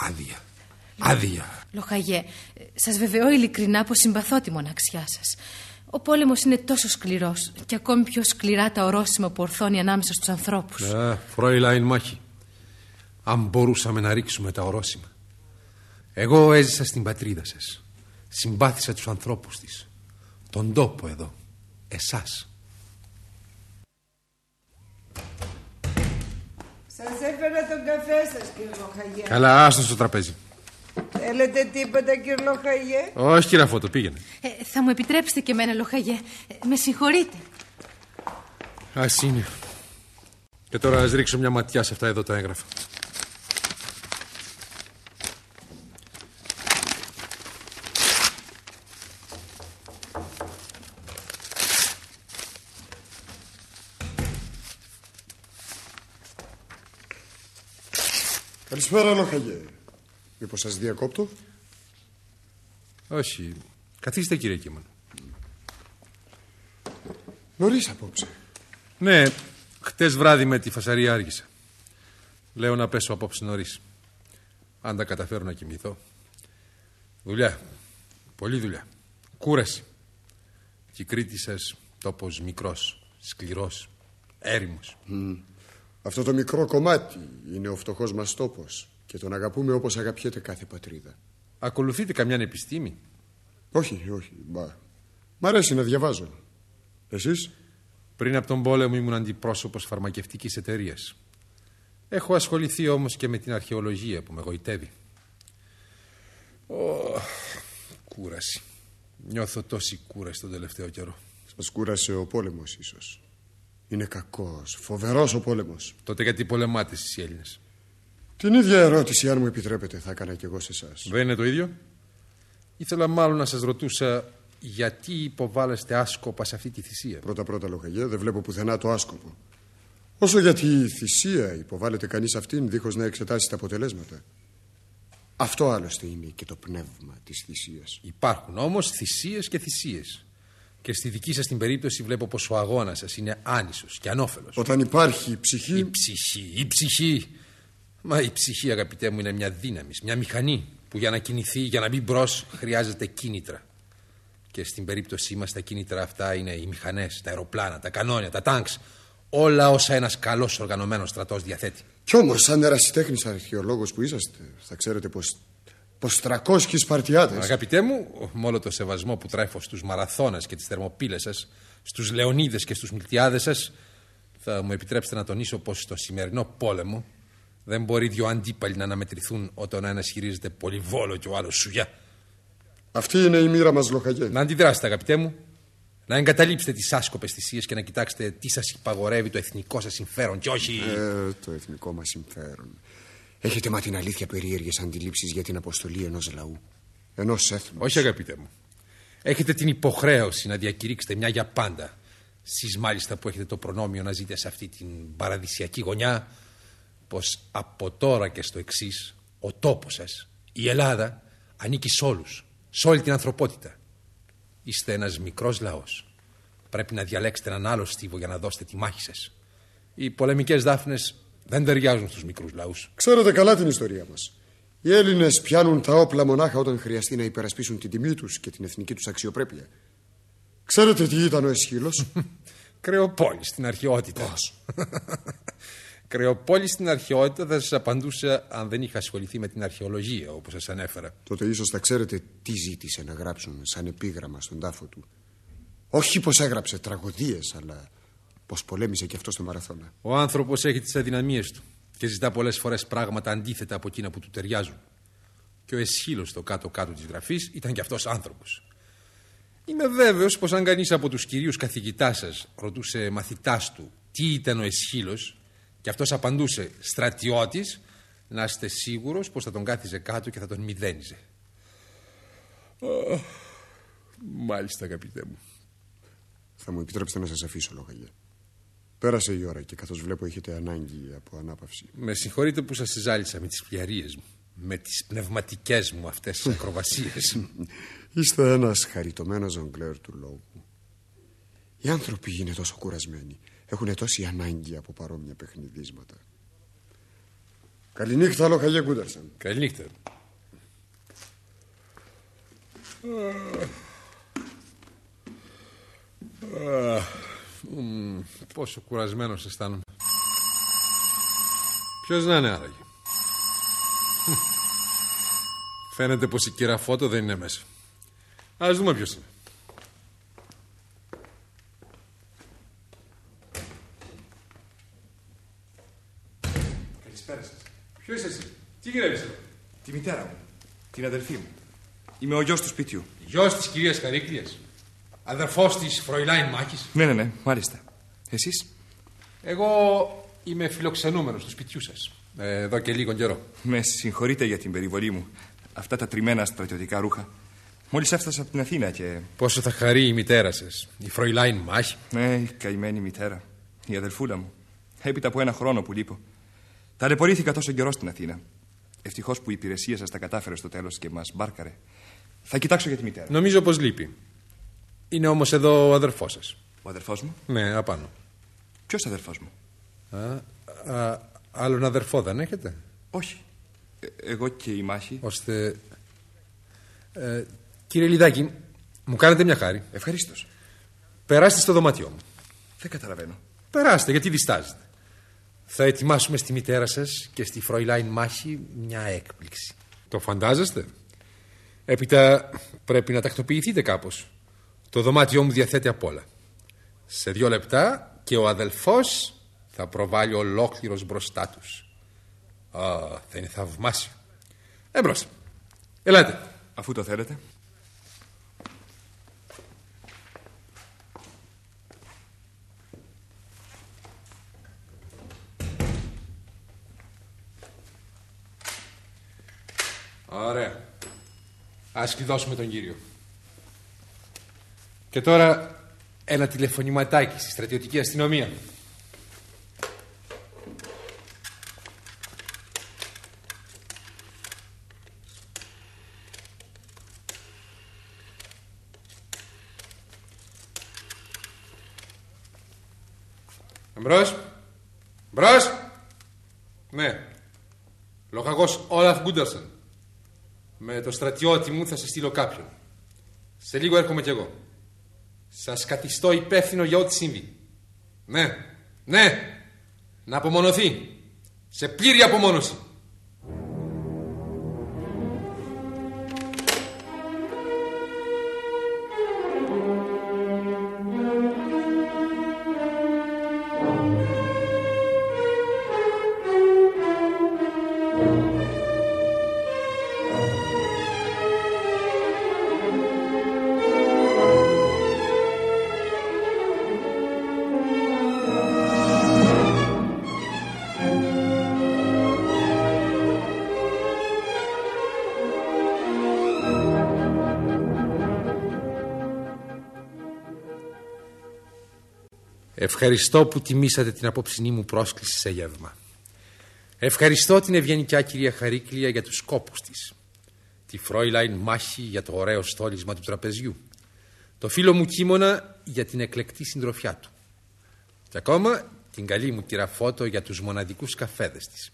άδεια. Λοχαγέ, σας βεβαιώ ειλικρινά πως συμπαθώ τη μοναξιά σας. Ο πόλεμος είναι τόσο σκληρός και ακόμη πιο σκληρά τα ορόσημα που ορθώνει ανάμεσα στους ανθρώπους. Φρόιλάιν Μάχη, αν μπορούσαμε να ρίξουμε τα ορόσημα. Εγώ έζησα στην πατρίδα σας. Συμπάθησα τους ανθρώπους της. Τον τόπο εδώ. Εσάς. Σας έφερα τον καφέ σας, κύριε Λοχαγέ. Καλά, άστο στο τραπέζι. Θέλετε τίποτα, κύριε Λοχαγέ? Όχι, κύριε Φώτο, πήγαινε. Θα μου επιτρέψετε και εμένα, Λοχαγέ. Με συγχωρείτε. Ας είναι. Και τώρα ας ρίξω μια ματιά σε αυτά εδώ τα έγγραφα. Καλησπέρα, Λοχαγέ. Μήπως σας διακόπτω? Όχι. Καθίστε, κύριε Κίμων. Νωρίς απόψε. Ναι, χτες βράδυ με τη φασαρία άργησα. Λέω να πέσω απόψε νωρίς. Αν τα καταφέρω να κοιμηθώ. Δουλειά. Πολλή δουλειά. Κούραση. Και η Κρήτη σας τόπος μικρός, σκληρός, έρημος. Αυτό το μικρό κομμάτι είναι ο φτωχός μας τόπος και τον αγαπούμε όπως αγαπιέται κάθε πατρίδα. Ακολουθείτε καμιά επιστήμη? Όχι. Μ' αρέσει να διαβάζω. Εσείς? Πριν από τον πόλεμο ήμουν αντιπρόσωπος φαρμακευτικής εταιρείας. Έχω ασχοληθεί όμως και με την αρχαιολογία που με γοητεύει. Κούραση. Νιώθω τόση κούραση τον τελευταίο καιρό. Σας κούρασε ο πόλεμος ίσως? Είναι κακός, φοβερός ο πόλεμος. Τότε γιατί πολεμάτε εσείς οι Έλληνες? Την ίδια ερώτηση, αν μου επιτρέπετε, θα έκανα κι εγώ σε εσάς. Δεν είναι το ίδιο? Ήθελα μάλλον να σας ρωτούσα γιατί υποβάλλεστε άσκοπα σε αυτή τη θυσία. Πρώτα, Λοχαγέ, δεν βλέπω πουθενά το άσκοπο. Όσο για τη θυσία, υποβάλλεται κανείς αυτήν δίχως να εξετάσει τα αποτελέσματα. Αυτό άλλωστε είναι και το πνεύμα της θυσίας. Υπάρχουν όμως θυσίες και θυσίες. Και στη δική σας την περίπτωση βλέπω πως ο αγώνας σας είναι άνισος και ανώφελος. Όταν υπάρχει ψυχή. Η ψυχή. Μα η ψυχή, αγαπητέ μου, είναι μια δύναμη, μια μηχανή που για να κινηθεί, για να μπει μπρος, χρειάζεται κίνητρα. Και στην περίπτωσή μας τα κίνητρα αυτά είναι οι μηχανές, τα αεροπλάνα, τα κανόνια, τα τάγκς. Όλα όσα ένας καλός οργανωμένος στρατός διαθέτει. Κι όμως, σαν ερασιτέχνης αρχαιολόγος που είσαστε, θα ξέρετε πως 300 Σπαρτιάτες. Αγαπητέ μου, με όλο το σεβασμό που τρέφω στους μαραθώνες και τις θερμοπύλες σας, στους Λεωνίδες και στους Μιλτιάδες σας, θα μου επιτρέψετε να τονίσω πως στο σημερινό πόλεμο δεν μπορεί δύο αντίπαλοι να αναμετρηθούν όταν ο ένας χειρίζεται πολυβόλο και ο άλλος σουγιά. Αυτή είναι η μοίρα μας, Λοχαγέ. Να αντιδράσετε, αγαπητέ μου. Να εγκαταλείψετε τις άσκοπες θυσίες και να κοιτάξετε τι σας υπαγορεύει το εθνικό σας συμφέρον και όχι. Το εθνικό μας συμφέρον. Έχετε μα την αλήθεια περίεργες αντιλήψεις για την αποστολή ενός λαού, ενός έθνους. Όχι, αγαπητέ μου. Έχετε την υποχρέωση να διακηρύξετε μια για πάντα. Σεις μάλιστα που έχετε το προνόμιο να ζείτε σε αυτή την παραδεισιακή γωνιά, πως από τώρα και στο εξής ο τόπος σας, η Ελλάδα, ανήκει σε όλους, σε όλη την ανθρωπότητα. Είστε ένας μικρός λαός. Πρέπει να διαλέξετε έναν άλλο στίβο για να δώσετε τη μάχη σας. Οι πολεμικές δάφνες δεν ταιριάζουν στους μικρούς λαούς. Ξέρετε καλά την ιστορία μας. Οι Έλληνες πιάνουν τα όπλα μονάχα όταν χρειαστεί να υπερασπίσουν την τιμή τους και την εθνική τους αξιοπρέπεια. Ξέρετε τι ήταν ο Αισχύλος? Κρεοπόλης στην αρχαιότητα. Πώς? Κρεοπόλης στην αρχαιότητα θα σας απαντούσα αν δεν είχα ασχοληθεί με την αρχαιολογία όπως σας ανέφερα. Τότε ίσως θα ξέρετε τι ζήτησε να γράψουν σαν επίγραμμα στον τάφο του. Όχι πως έγραψε τραγωδίες, αλλά πως πολέμησε και αυτό στο μαραθώνα. Ο άνθρωπος έχει τις αδυναμίες του και ζητά πολλές φορές πράγματα αντίθετα από εκείνα που του ταιριάζουν. Και ο Αισχύλος στο κάτω-κάτω της γραφής ήταν και αυτός άνθρωπος. Είμαι βέβαιος πως αν κανείς από τους κυρίους καθηγητάς σας ρωτούσε μαθητάς του τι ήταν ο Αισχύλος και αυτός απαντούσε στρατιώτης, να είστε σίγουρος πως θα τον κάθιζε κάτω και θα τον μηδένιζε. Μάλιστα, αγαπητέ μου. Θα μου επιτρέψετε να σας αφήσω, Λοχαγέ. Πέρασε η ώρα και καθώς βλέπω έχετε ανάγκη από ανάπαυση. Με συγχωρείτε που σας ζάλισα με τις πλιαρίες μου, με τις πνευματικές μου αυτές τις ακροβασίες. Είστε ένας χαριτωμένος ζογκλέρ του λόγου. Οι άνθρωποι είναι τόσο κουρασμένοι. Έχουν τόση ανάγκη από παρόμοια παιχνιδίσματα. Καληνύχτα, Λοχαγέ Γκούντερσον. Καληνύχτα. Πόσο κουρασμένος αισθάνομαι. Ποιος να είναι άραγε? Φαίνεται πως η κυρία Φώτο δεν είναι μέσα. Ας δούμε ποιος είναι. Καλησπέρα σας. Ποιος είσαι εσύ? Τι γυρεύεις εδώ? Τη μητέρα μου. Την αδελφή μου. Είμαι ο γιος του σπιτιού. Γιος της κυρίας Χαρίκλιας. Αδερφός της Φροϊλάιν Μάχης. Ναι, μάλιστα. Εσείς? Εγώ είμαι φιλοξενούμενος του σπιτιού σας. Εδώ και λίγο καιρό. Με συγχωρείτε για την περιβολή μου. Αυτά τα τριμμένα στρατιωτικά ρούχα. Μόλις έφτασα από την Αθήνα και... Πόσο θα χαρεί η μητέρα σας, η Φροϊλάιν Μάχη. Ναι, η καημένη μητέρα. Η αδελφούλα μου. Έπειτα από 1 χρόνο που λείπω. Ταλαιπωρήθηκα τόσο καιρό στην Αθήνα. Ευτυχώς που η υπηρεσία σας τα κατάφερε στο τέλος και μας μπάρκαρε. Θα κοιτάξω για τη μητέρα. Νομίζω πως λείπει. Είναι όμως εδώ ο αδερφός σας. Ο αδερφός μου? Ναι, απάνω. Ποιος αδερφός μου? Άλλον αδερφό δεν έχετε? Όχι. Εγώ και η Μάχη. Ώστε... κύριε Λιδάκη, μου κάνετε μια χάρη. Ευχαρίστως. Περάστε στο δωμάτιό μου. Δεν καταλαβαίνω. Περάστε, γιατί διστάζετε. Θα ετοιμάσουμε στη μητέρα σας και στη Φροϊλάιν Μάχη μια έκπληξη. Το φαντάζεστε? Έπειτα πρέπει να τακτοποιηθείτε κάπως. Το δωμάτιό μου διαθέτει απ' όλα. Σε 2 λεπτά και ο αδελφός θα προβάλλει ολόκληρος μπροστά τους. Θα είναι θαυμάσιο. Εμπρός. Ελάτε. Αφού το θέλετε. Ωραία. Ας κλειδώσουμε τον κύριο. Και τώρα ένα τηλεφωνηματάκι στη στρατιωτική αστυνομία. Εμπρός. Εμπρός. Ναι. Λοχαγός Όλαφ Γκούντερσεν. Με το στρατιώτη μου θα σε στείλω κάποιον. Σε λίγο έρχομαι κι εγώ. Σας καθιστώ υπεύθυνο για ό,τι συμβεί. Ναι. Να απομονωθεί. Σε πλήρη απομόνωση. Ευχαριστώ που τιμήσατε την απόψινή μου πρόσκληση σε γεύμα. Ευχαριστώ την ευγενικιά κυρία Χαρίκλια για τους σκόπους της. Τη Φροϊλάιν Μάχη για το ωραίο στόλισμα του τραπεζιού. Το φίλο μου Κίμωνα για την εκλεκτή συντροφιά του. Και ακόμα την καλή μου τη Ραφότο για τους μοναδικούς καφέδες της.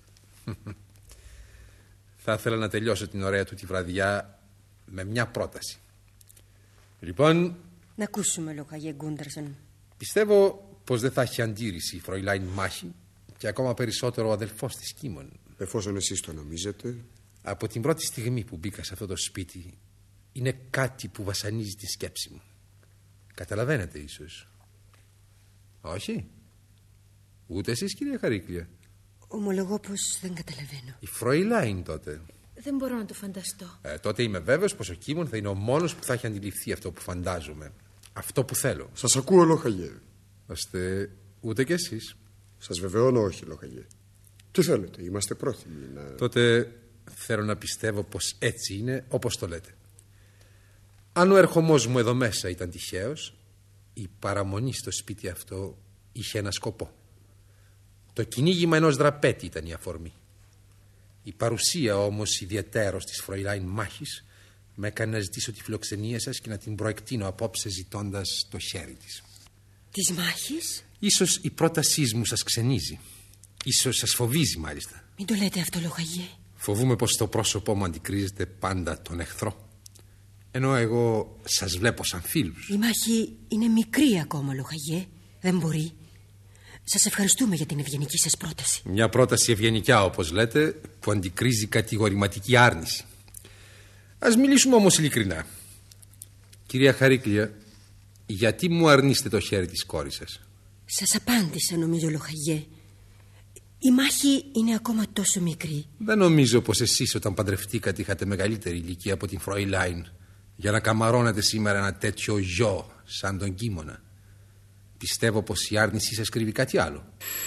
Θα ήθελα να τελειώσω την ωραία του τη βραδιά με μια πρόταση. Λοιπόν... Να ακούσουμε, Λοχαγέ Γκούντερσεν. Πιστεύω πως δεν θα έχει αντίρρηση η Φροϊλάιν Μάχη και ακόμα περισσότερο ο αδελφός της Κίμων. Εφόσον εσείς το νομίζετε. Από την πρώτη στιγμή που μπήκα σε αυτό το σπίτι είναι κάτι που βασανίζει τη σκέψη μου. Καταλαβαίνετε ίσως? Όχι? Ούτε εσείς, κυρία Χαρίκλια? Ομολογώ πως δεν καταλαβαίνω. Η Φροϊλάιν τότε. Δεν μπορώ να το φανταστώ. Τότε είμαι βέβαιος πως ο Κίμων θα είναι ο μόνος που θα έχει αντιληφθεί αυτό που φαντάζομαι. Αυτό που θέλω. Σας ακούω, Λοχαγέ. Ώστε ούτε κι εσείς. Σας βεβαιώνω όχι, Λοχαγέ. Τι θέλετε, είμαστε πρόθυμοι να... Τότε θέλω να πιστεύω πως έτσι είναι όπως το λέτε. Αν ο ερχομός μου εδώ μέσα ήταν τυχαίος, η παραμονή στο σπίτι αυτό είχε ένα σκοπό. Το κυνήγημα ενός δραπέτη ήταν η αφορμή. Η παρουσία όμως ιδιαιτέρως της Φροϊλάιν Μάχης με έκανε να ζητήσω τη φιλοξενία σας και να την προεκτείνω απόψε ζητώντας το χέρι της. Της Μάχης? Ίσως η πρότασή μου σας ξενίζει. Ίσως σας φοβίζει μάλιστα. Μην το λέτε αυτό, Λοχαγέ. Φοβούμαι πως το πρόσωπό μου αντικρίζεται πάντα τον εχθρό. Ενώ εγώ σας βλέπω σαν φίλους. Η Μάχη είναι μικρή ακόμα, Λοχαγέ. Δεν μπορεί. Σας ευχαριστούμε για την ευγενική σας πρόταση. Μια πρόταση ευγενικιά, όπως λέτε, που αντικρίζει κατηγορηματική άρνηση. Ας μιλήσουμε όμως ειλικρινά. Κυρία Χαρίκλια, γιατί μου αρνείστε το χέρι της κόρης σας? Σας απάντησα, νομίζω, Λοχαγέ. Η μάχη είναι ακόμα τόσο μικρή. Δεν νομίζω πως εσείς όταν παντρευτήκατε είχατε μεγαλύτερη ηλικία από την Φροϊλάιν για να καμαρώνετε σήμερα ένα τέτοιο γιο σαν τον Κίμωνα. Πιστεύω πως η άρνησή σας κρύβει κάτι άλλο.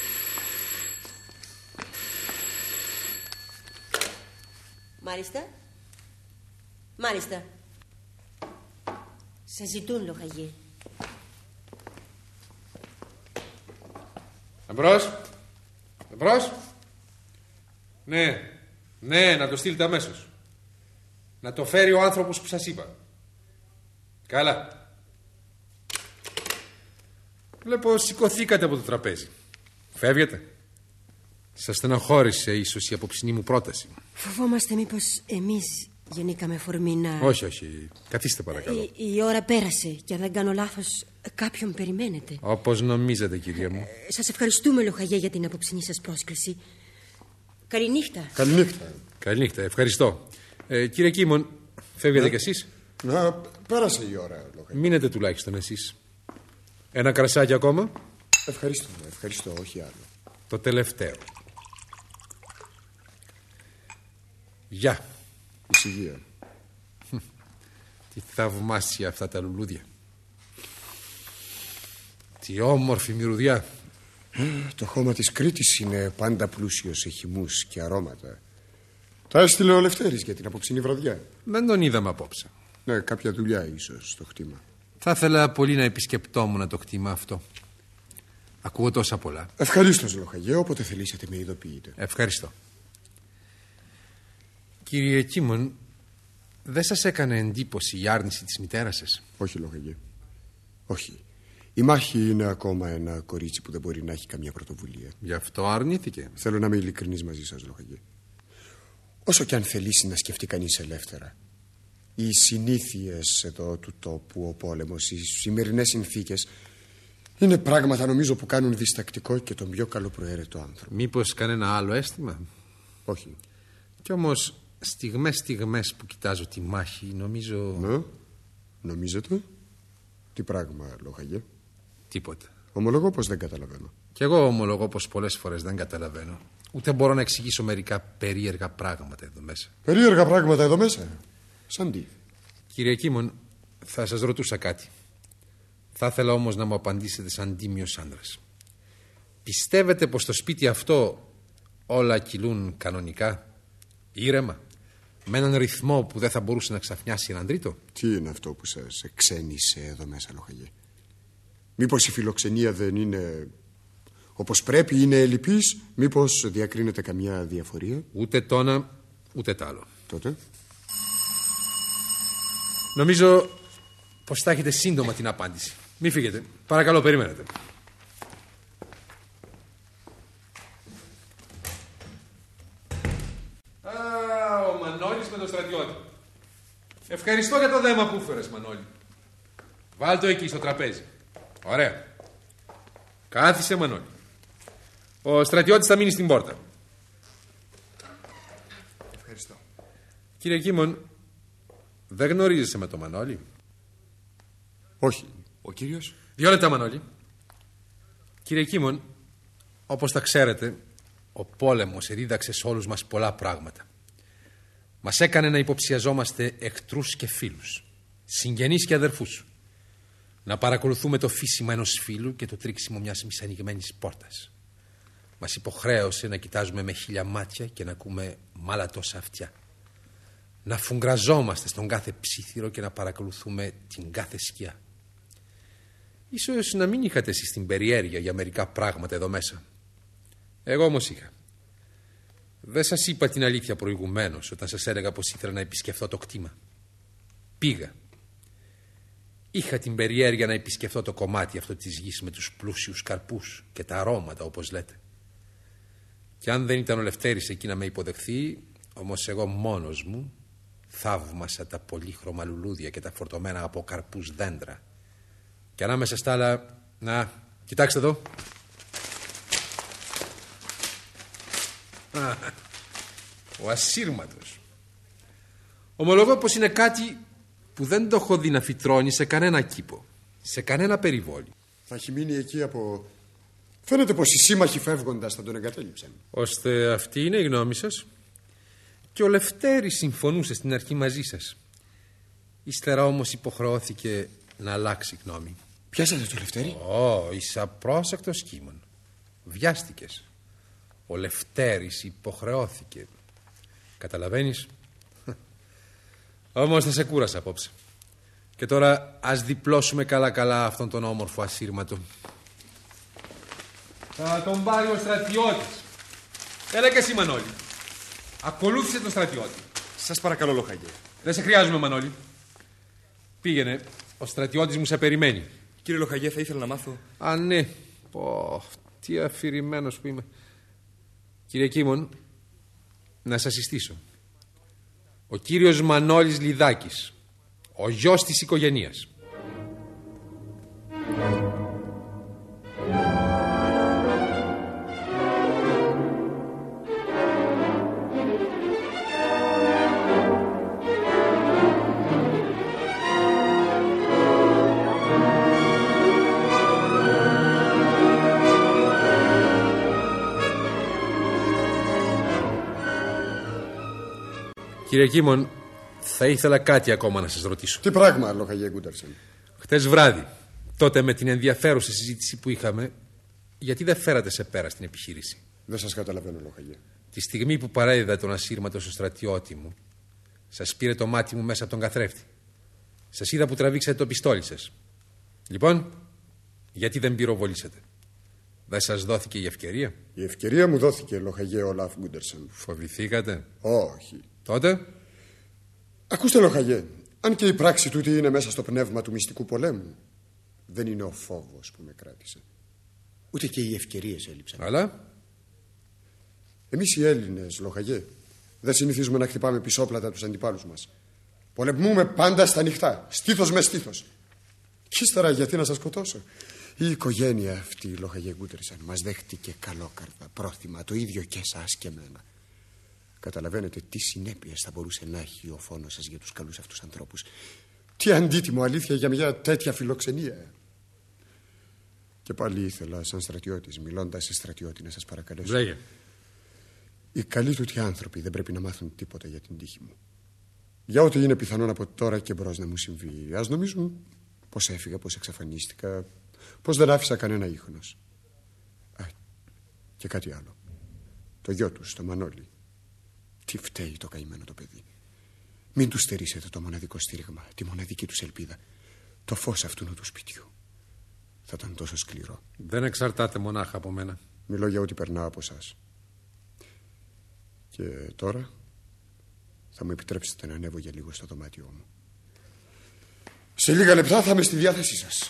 Μάλιστα. Μάλιστα. Σας ζητούν, Λοχαγέ. Εμπρός. Εμπρός. Ναι, να το στείλετε αμέσως. Να το φέρει ο άνθρωπος που σας είπα. Καλά. Βλέπω σηκωθήκατε από το τραπέζι. Φεύγετε. Σας στεναχώρησε ίσως η απόψινή μου πρόταση. Φοβόμαστε μήπως εμείς γεννήκαμε φορμή να... Όχι. Καθίστε παρακαλώ. Η ώρα πέρασε και αν δεν κάνω λάθος κάποιον περιμένετε. Όπως νομίζετε, κυρία μου. Σας ευχαριστούμε, Λοχαγέ, για την απόψινή σας πρόσκληση. Καληνύχτα. Καληνύχτα. Ευχαριστώ. Κύριε Κίμων, φεύγετε κι εσείς? Να, πέρασε η ώρα, Λοχαγέ. Μείνετε τουλάχιστον εσείς. Ένα κρασάκι ακόμα? Ευχαριστώ, όχι άλλο. Το τελευταίο. Γεια. Ησυχία. Τι θαυμάσια αυτά τα λουλούδια. Τι όμορφη μυρωδιά. Το χώμα της Κρήτης είναι πάντα πλούσιο σε χυμούς και αρώματα. Τα έστειλε ο Λευτέρης για την απόψινή βραδιά. Δεν τον είδαμε απόψε. Ναι, κάποια δουλειά ίσως στο χτήμα. Θα ήθελα πολύ να επισκεπτόμουν το κτήμα αυτό. Ακούω τόσα πολλά. Ευχαρίστως, Λοχαγέ, όποτε θελήσετε με ειδοποιείτε. Ευχαριστώ. Κύριε Κίμων, δεν σας έκανε εντύπωση η άρνηση της μητέρας σας? Όχι, Λοχαγέ. Όχι. Η μάχη είναι ακόμα ένα κορίτσι που δεν μπορεί να έχει καμία πρωτοβουλία. Γι' αυτό αρνήθηκε. Θέλω να είμαι ειλικρινής μαζί σας, Λοχαγέ. Όσο κι αν θελήσει να σκεφτεί κανείς ελεύθερα, οι συνήθειες εδώ του τόπου, ο πόλεμος, οι σημερινές συνθήκες είναι πράγματα, νομίζω, που κάνουν διστακτικό και τον πιο καλοπροαίρετο άνθρωπο. Μήπως κανένα άλλο αίσθημα? Όχι. Κι όμως στιγμές που κοιτάζω τη μάχη νομίζω... Ναι, νομίζετε? Τι πράγμα, Λοχαγέ? Τίποτα. Ομολογώ πως δεν καταλαβαίνω. Κι εγώ ομολογώ πως πολλές φορές δεν καταλαβαίνω. Ούτε μπορώ να εξηγήσω μερικά περίεργα πράγματα εδώ μέσα. Περίεργα πράγματα εδώ μέσα? Σαν τι? Κύριε Κίμων, θα σας ρωτούσα κάτι. Θα ήθελα όμως να μου απαντήσετε σαν τίμιος άντρας. Πιστεύετε πως στο σπίτι αυτό όλα κυλούν κανονικά, ήρεμα, με έναν ρυθμό που δεν θα μπορούσε να ξαφνιάσει έναν τρίτο? Τι είναι αυτό που σας εξένησε εδώ μέσα, Λοχαγέ? Μήπως η φιλοξενία δεν είναι όπως πρέπει, είναι ελλειπής? Μήπως διακρίνεται καμιά διαφορία? Ούτε το ένα, ούτε τ' άλλο. Τότε? Νομίζω πως θα έχετε σύντομα την απάντηση. Μη φύγετε. Παρακαλώ, περιμένετε. Ο Μανώλης με τον στρατιώτη. Ευχαριστώ για το δέμα που φέρες, Μανώλη. Βάλ' το εκεί στο τραπέζι. Ωραία. Κάθισε, Μανώλη. Ο στρατιώτης θα μείνει στην πόρτα. Ευχαριστώ. Κύριε Κίμων, δεν γνωρίζεσαι με τον Μανώλη? Όχι. Ο κύριος? 2 λεπτά, Μανώλη. Κύριε Κίμων, όπως τα ξέρετε, ο πόλεμος εδίδαξε σε όλους μας πολλά πράγματα. Μας έκανε να υποψιαζόμαστε εχθρούς και φίλους, συγγενείς και αδερφούς. Να παρακολουθούμε το φύσιμα ενός φίλου και το τρίξιμο μιας μισανοιγμένης πόρτας. Μας υποχρέωσε να κοιτάζουμε με 1000 μάτια και να ακούμε μ' άλλα τόσα αυτιά. Να φουγκραζόμαστε στον κάθε ψήθυρο και να παρακολουθούμε την κάθε σκιά. Ίσως να μην είχατε εσείς την περιέργεια για μερικά πράγματα εδώ μέσα. Εγώ όμως είχα. Δεν σας είπα την αλήθεια προηγουμένως όταν σας έλεγα πως ήθελα να επισκεφθώ το κτήμα. Πήγα. Είχα την περιέργεια να επισκεφθώ το κομμάτι αυτό της γης με τους πλούσιους καρπούς και τα αρώματα, όπως λέτε. Και αν δεν ήταν ο Λευτέρης εκεί να με υποδεχθεί, όμως εγώ μόνος μου θαύμασα τα πολύχρωμα λουλούδια και τα φορτωμένα από καρπούς δέντρα. Και ανάμεσα στα άλλα, να, κοιτάξτε εδώ. Ο ασύρματος. Ομολογώ πως είναι κάτι που δεν το έχω δει να φυτρώνει σε κανένα κήπο, σε κανένα περιβόλι. Θα έχει μείνει εκεί από Φαίνεται πως οι σύμμαχοι φεύγοντας θα τον εγκατέλειψαν. Ώστε αυτή είναι η γνώμη σας. Και ο Λευτέρης συμφωνούσε στην αρχή μαζί σας. Ύστερα όμως υποχρεώθηκε να αλλάξει γνώμη. Πιάσατε το Λευτέρη? Είσαι απρόσεκτος, Κίμων. Βιάστηκες. Ο Λευτέρης υποχρεώθηκε. Καταλαβαίνεις? Όμως θα σε κούρασα απόψε. Και τώρα ας διπλώσουμε καλά-καλά αυτόν τον όμορφο ασύρματο. Θα τον πάρει ο στρατιώτης. Έλα και εσύ, Μανώλη. Ακολούθησε τον στρατιώτη. Σας παρακαλώ, Λοχαγέ. Δεν σε χρειάζομαι, Μανώλη. Πήγαινε. Ο στρατιώτης μου σε περιμένει. Κύριε Λοχαγέ, θα ήθελα να μάθω. Α, ναι. Τι αφηρημένος που είμαι. Κύριε Κίμων, να σας συστήσω. Ο κύριος Μανώλης Λιδάκης, ο γιος της οικογένειας. Κύριε Κίμων, θα ήθελα κάτι ακόμα να σας ρωτήσω. Τι πράγμα, Λοχαγέ Γκούντερσεν? Χτες βράδυ, τότε με την ενδιαφέρουσα συζήτηση που είχαμε, γιατί δεν φέρατε σε πέρα στην επιχείρηση? Δεν σας καταλαβαίνω, Λοχαγέ. Τη στιγμή που παρέδιδα τον ασύρματο στο στρατιώτη μου, σας πήρε το μάτι μου μέσα από τον καθρέφτη. Σας είδα που τραβήξατε το πιστόλι σας. Λοιπόν, γιατί δεν πυροβολήσατε? Δεν σας δόθηκε η ευκαιρία? Η ευκαιρία μου δόθηκε, Λοχαγέ Ολάφ Γκούντερσεν. Φοβηθήκατε? Όχι. Τότε? Ακούστε, Λοχαγέ, αν και η πράξη τούτη είναι μέσα στο πνεύμα του μυστικού πολέμου, δεν είναι ο φόβος που με κράτησε. Ούτε και οι ευκαιρίες έλειψαν. Αλλά? Εμείς οι Έλληνες, Λοχαγέ, δεν συνηθίζουμε να χτυπάμε πισόπλατα τους αντιπάλους μας. Πολεμούμε πάντα στα ανοιχτά, στήθος με στήθος. Κι ύστερα γιατί να σας σκοτώσω? Η οικογένεια αυτή, Λοχαγέ Γκούντερσεν, μας δέχτηκε καλόκαρδα, πρόθυμα, το ίδιο και εσάς και εμένα. Καταλαβαίνετε τι συνέπειες θα μπορούσε να έχει ο φόνος σας για τους καλούς αυτούς ανθρώπους. Τι αντίτιμο, αλήθεια, για μια τέτοια φιλοξενία. Και πάλι ήθελα, σαν στρατιώτης, μιλώντας σε στρατιώτη, να σας παρακαλέσω. Λέγε. Οι καλοί τούτοι άνθρωποι δεν πρέπει να μάθουν τίποτα για την τύχη μου. Για ό,τι είναι πιθανόν από τώρα και μπρος να μου συμβεί. Ας νομίζουν πως έφυγα, πως εξαφανίστηκα, πως δεν άφησα κανένα ίχνος. Και κάτι άλλο. Το γιο τους, το Μανώλη. Τι φταίει το καημένο το παιδί? Μην του στερήσετε το μοναδικό στήριγμα, τη μοναδική τους ελπίδα, το φως αυτού του σπιτιού. Θα ήταν τόσο σκληρό. Δεν εξαρτάται μονάχα από μένα. Μιλώ για ό,τι περνάω από εσάς. Και τώρα θα μου επιτρέψετε να ανέβω για λίγο στο δωμάτιό μου. Σε λίγα λεπτά θα είμαι στη διάθεσή σας.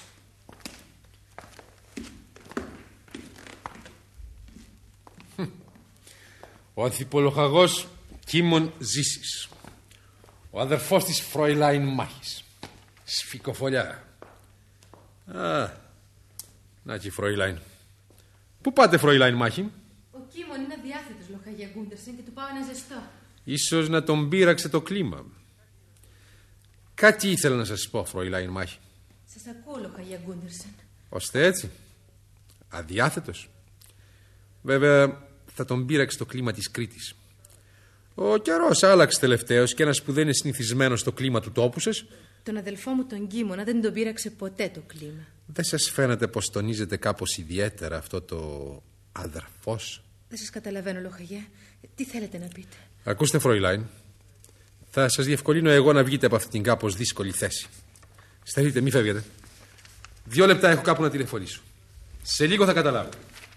Ο ανθιπολοχαγός Κίμων Ζήσης, ο αδερφός της Φροϊλάιν Μάχης. Σφικοφολιά. Να και η Φροϊλάιν. Πού πάτε, Φροϊλάιν Μάχη? Ο Κίμων είναι αδιάθετος, Λοχαγέ Γκούντερσεν, και του πάω ένα ζεστό. Ίσως να τον πείραξε το κλίμα. Κάτι ήθελα να σας πω, Φροϊλάιν Μάχη. Σας ακούω, Λοχαγέ Γκούντερσεν. Ώστε έτσι? Αδιάθετος? Βέβαια θα τον πείραξε το κλίμα της Κρήτης. Ο καιρός άλλαξε τελευταίως και ένας που δεν είναι συνηθισμένος στο κλίμα του τόπου σας. Τον αδελφό μου τον Κίμωνα δεν τον πείραξε ποτέ το κλίμα. Δεν σας φαίνεται πως τονίζεται κάπως ιδιαίτερα αυτό το αδερφός? Δεν σας καταλαβαίνω, Λοχαγέ. Τι θέλετε να πείτε? Ακούστε, Φροϊλάιν, θα σας διευκολύνω εγώ να βγείτε από αυτήν την κάπως δύσκολη θέση. Στερείτε, μη φεύγετε. 2 λεπτά έχω κάπου να τηλεφωνήσω. Σε λίγο θα καταλάβω.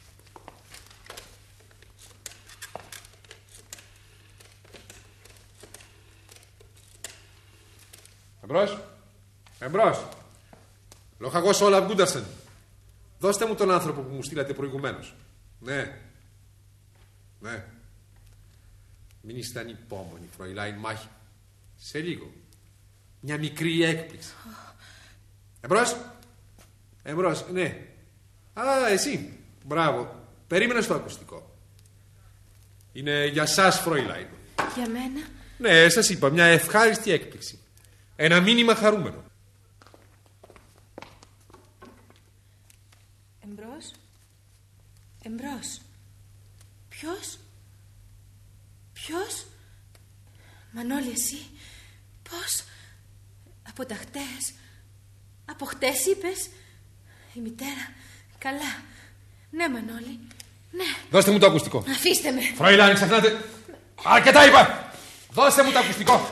Εμπρός. Λοχαγός Όλαφ Γκούντερσεν. Δώστε μου τον άνθρωπο που μου στείλατε προηγουμένως. Ναι. Μην είστε ανυπόμονοι, Φροϊλάιν Μάχη. Σε λίγο. Μια μικρή έκπληξη. Εμπρός, ναι. Εσύ. Μπράβο. Περίμενε στο ακουστικό. Είναι για σας, Φροϊλάιν. Για μένα? Ναι, σας είπα, μια ευχάριστη έκπληξη. Ένα μήνυμα χαρούμενο. Εμπρός. Εμπρός. Ποιος? Μανώλη, εσύ? Πώς? Από τα χτες? Από χτες είπες? Η μητέρα? Καλά. Ναι, Μανώλη, ναι. Δώστε μου το ακουστικό. Αφήστε με. Φροϊλάνη, ξεχνάτε. Αρκετά είπα. Δώστε μου το ακουστικό.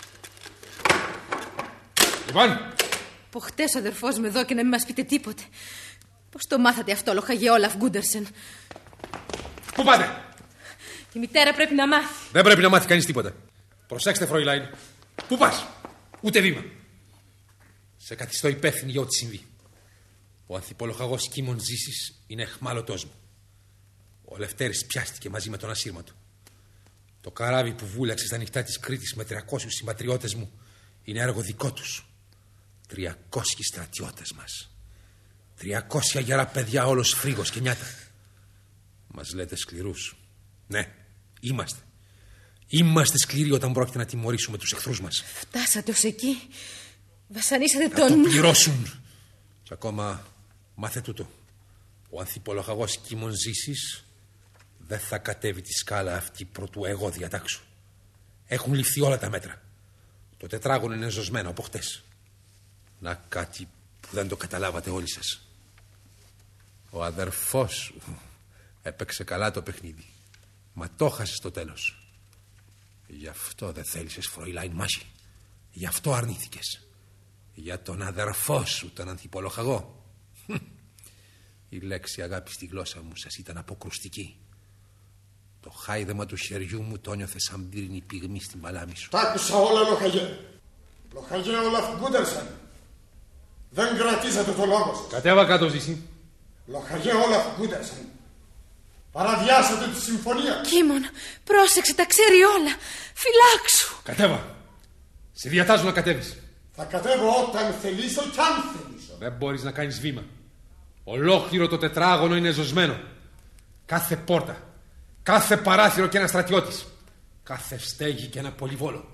Λοιπόν. Από χτες ο αδερφός μου εδώ και να μην μας πείτε τίποτε. Πώς το μάθατε αυτό, λοχαγέ Όλαφ Γκούντερσεν? Πού πάτε? Η μητέρα πρέπει να μάθει. Δεν πρέπει να μάθει κανείς τίποτα. Προσέξτε, Φροϊλάιν. Πού πας? Ούτε βήμα. Σε καθιστώ υπεύθυνη για ό,τι συμβεί. Ο ανθιπολοχαγός Κίμων Ζήσης είναι εχμάλωτός μου. Ο Λευτέρης πιάστηκε μαζί με τον ασύρματο. Το καράβι που βούλαξε στα νυχτά της Κρήτης με 300 συμπατριώτες μου είναι έργο δικό τους. 300 στρατιώτες μας. 300 γερά παιδιά, όλος φρίγος και νιάτα. Μας λέτε σκληρούς. Ναι, είμαστε. Είμαστε σκληροί όταν πρόκειται να τιμωρήσουμε τους εχθρούς μας. Φτάσατε ως εκεί. Βασανίσατε τον... τον... Να το πληρώσουν. Και ακόμα μάθε τούτο. Ο ανθιπολοχαγός Κίμων Ζήσης δεν θα κατέβει τη σκάλα αυτή προτού εγώ διατάξω. Έχουν ληφθεί όλα τα μέτρα. Το τετράγωνο είναι ζωσμένο από χτες. Να κάτι που δεν το καταλάβατε όλοι σας. Ο αδερφός σου έπαιξε καλά το παιχνίδι. Μα το χάσε στο τέλος. Γι' αυτό δεν θέλησες, Φροϊλάιν Μάχη. Γι' αυτό αρνήθηκες. Για τον αδερφό σου, τον ανθιπολοχαγό. Η λέξη αγάπη στη γλώσσα μου σας ήταν αποκρουστική. Το χάιδεμα του χεριού μου το νιώθε σαν πύρινη πυγμή στην παλάμη σου. Τ' άκουσα όλα, λοχαγέ. Λοχαγέ Όλαφ Γκούντερσεν. Δεν κρατήσατε το λόγο σας. Κατέβα κάτω, Ζήση. Λοχαγέ Όλαφ Γκούντερσεν. Παραδιάσατε τη συμφωνία. Κίμων, πρόσεξε, τα ξέρει όλα. Φυλάξου. Κατέβα. Σε διατάζω να κατέβεις. Θα κατέβω όταν θελήσω κι αν θελήσω. Δεν μπορείς να κάνεις βήμα. Ολόκληρο το τετράγωνο είναι ζωσμένο. Κάθε πόρτα, κάθε παράθυρο και ένα στρατιώτης, κάθε στέγη και ένα πολυβόλο.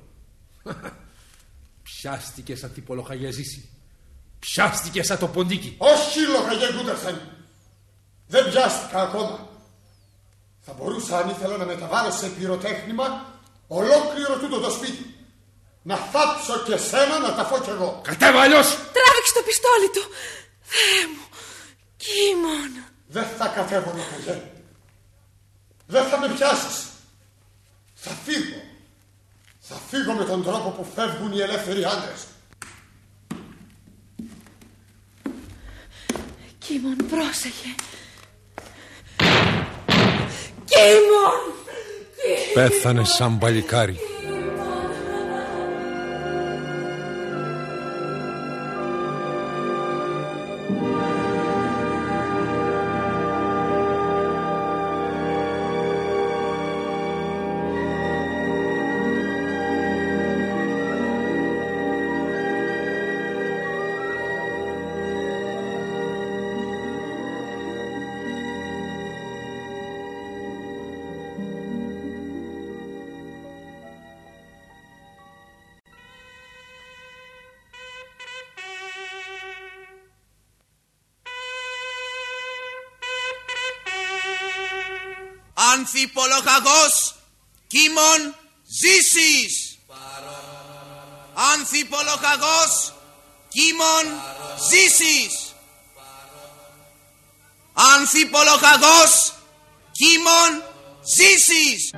Πιάστηκε σαν τυπολοχαγέ Ζήση. Πιάστηκε σαν το ποντίκι. Όχι, λοχαγέ Γκούντερσεν. Δεν πιάστηκα ακόμα. Θα μπορούσα, αν ήθελα, να μεταβάλω σε πυροτέχνημα ολόκληρο τούτο το σπίτι. Να θάψω και σένα, να τα φω κι εγώ. Κατέβα αλλιώς. Τράβηξε το πιστόλι του. Θεέ μου, Κίμων. Δεν θα κατέβω, λοχαγέ. Δεν θα με πιάσεις. Θα φύγω. Θα φύγω με τον τρόπο που φεύγουν οι ελεύθεροι άντρες. Κίμων, πρόσεχε. Κίμων! Πέθανε σαν παλικάρι. Ανθιπολοχαγός Κίμων Ζήσης. Ανθιπολοχαγός Κίμων Ζήσης. Ανθιπολοχαγός Κίμων Ζήσης.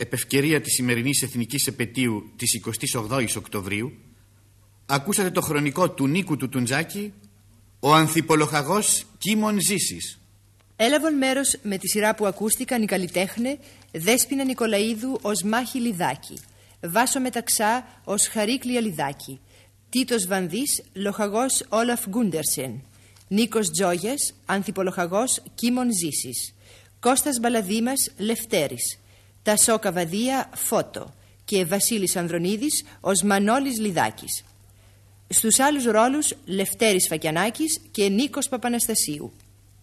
επευκαιρία της σημερινής εθνικής επετείου της 28ης Οκτωβρίου, ακούσατε το χρονικό του Νίκου του Τουντζάκη, ο ανθιπολοχαγός Κίμων Ζήσης. Έλαβαν μέρος με τη σειρά που ακούστηκαν οι καλλιτέχνε Δέσποινα Νικολαίδου ως Μάχη Λιδάκη, Βάσο Μεταξά ως Χαρίκλια Λιδάκη, Τίτος Βανδής λοχαγός Όλαφ Γκούντερσεν, Νίκος Τζόγιας ανθιπολοχαγός Κίμων Ζήσης, Κώστας Μπαλαδήμας Λευτέρης, Τασό Καβαδία Φώτο και Βασίλης Ανδρονίδης ως Μανώλης Λιδάκης. Στους άλλους ρόλους Λευτέρης Φακιανάκης και Νίκος Παπαναστασίου.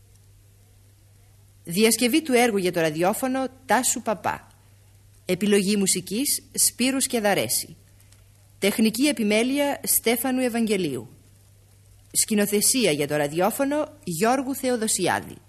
Διασκευή του έργου για το ραδιόφωνο Τάσου Παπά. Επιλογή μουσικής Σπύρου Σκεδαρέση. Τεχνική επιμέλεια Στέφανου Ευαγγελίου. Σκηνοθεσία για το ραδιόφωνο Γιώργου Θεοδοσιάδη.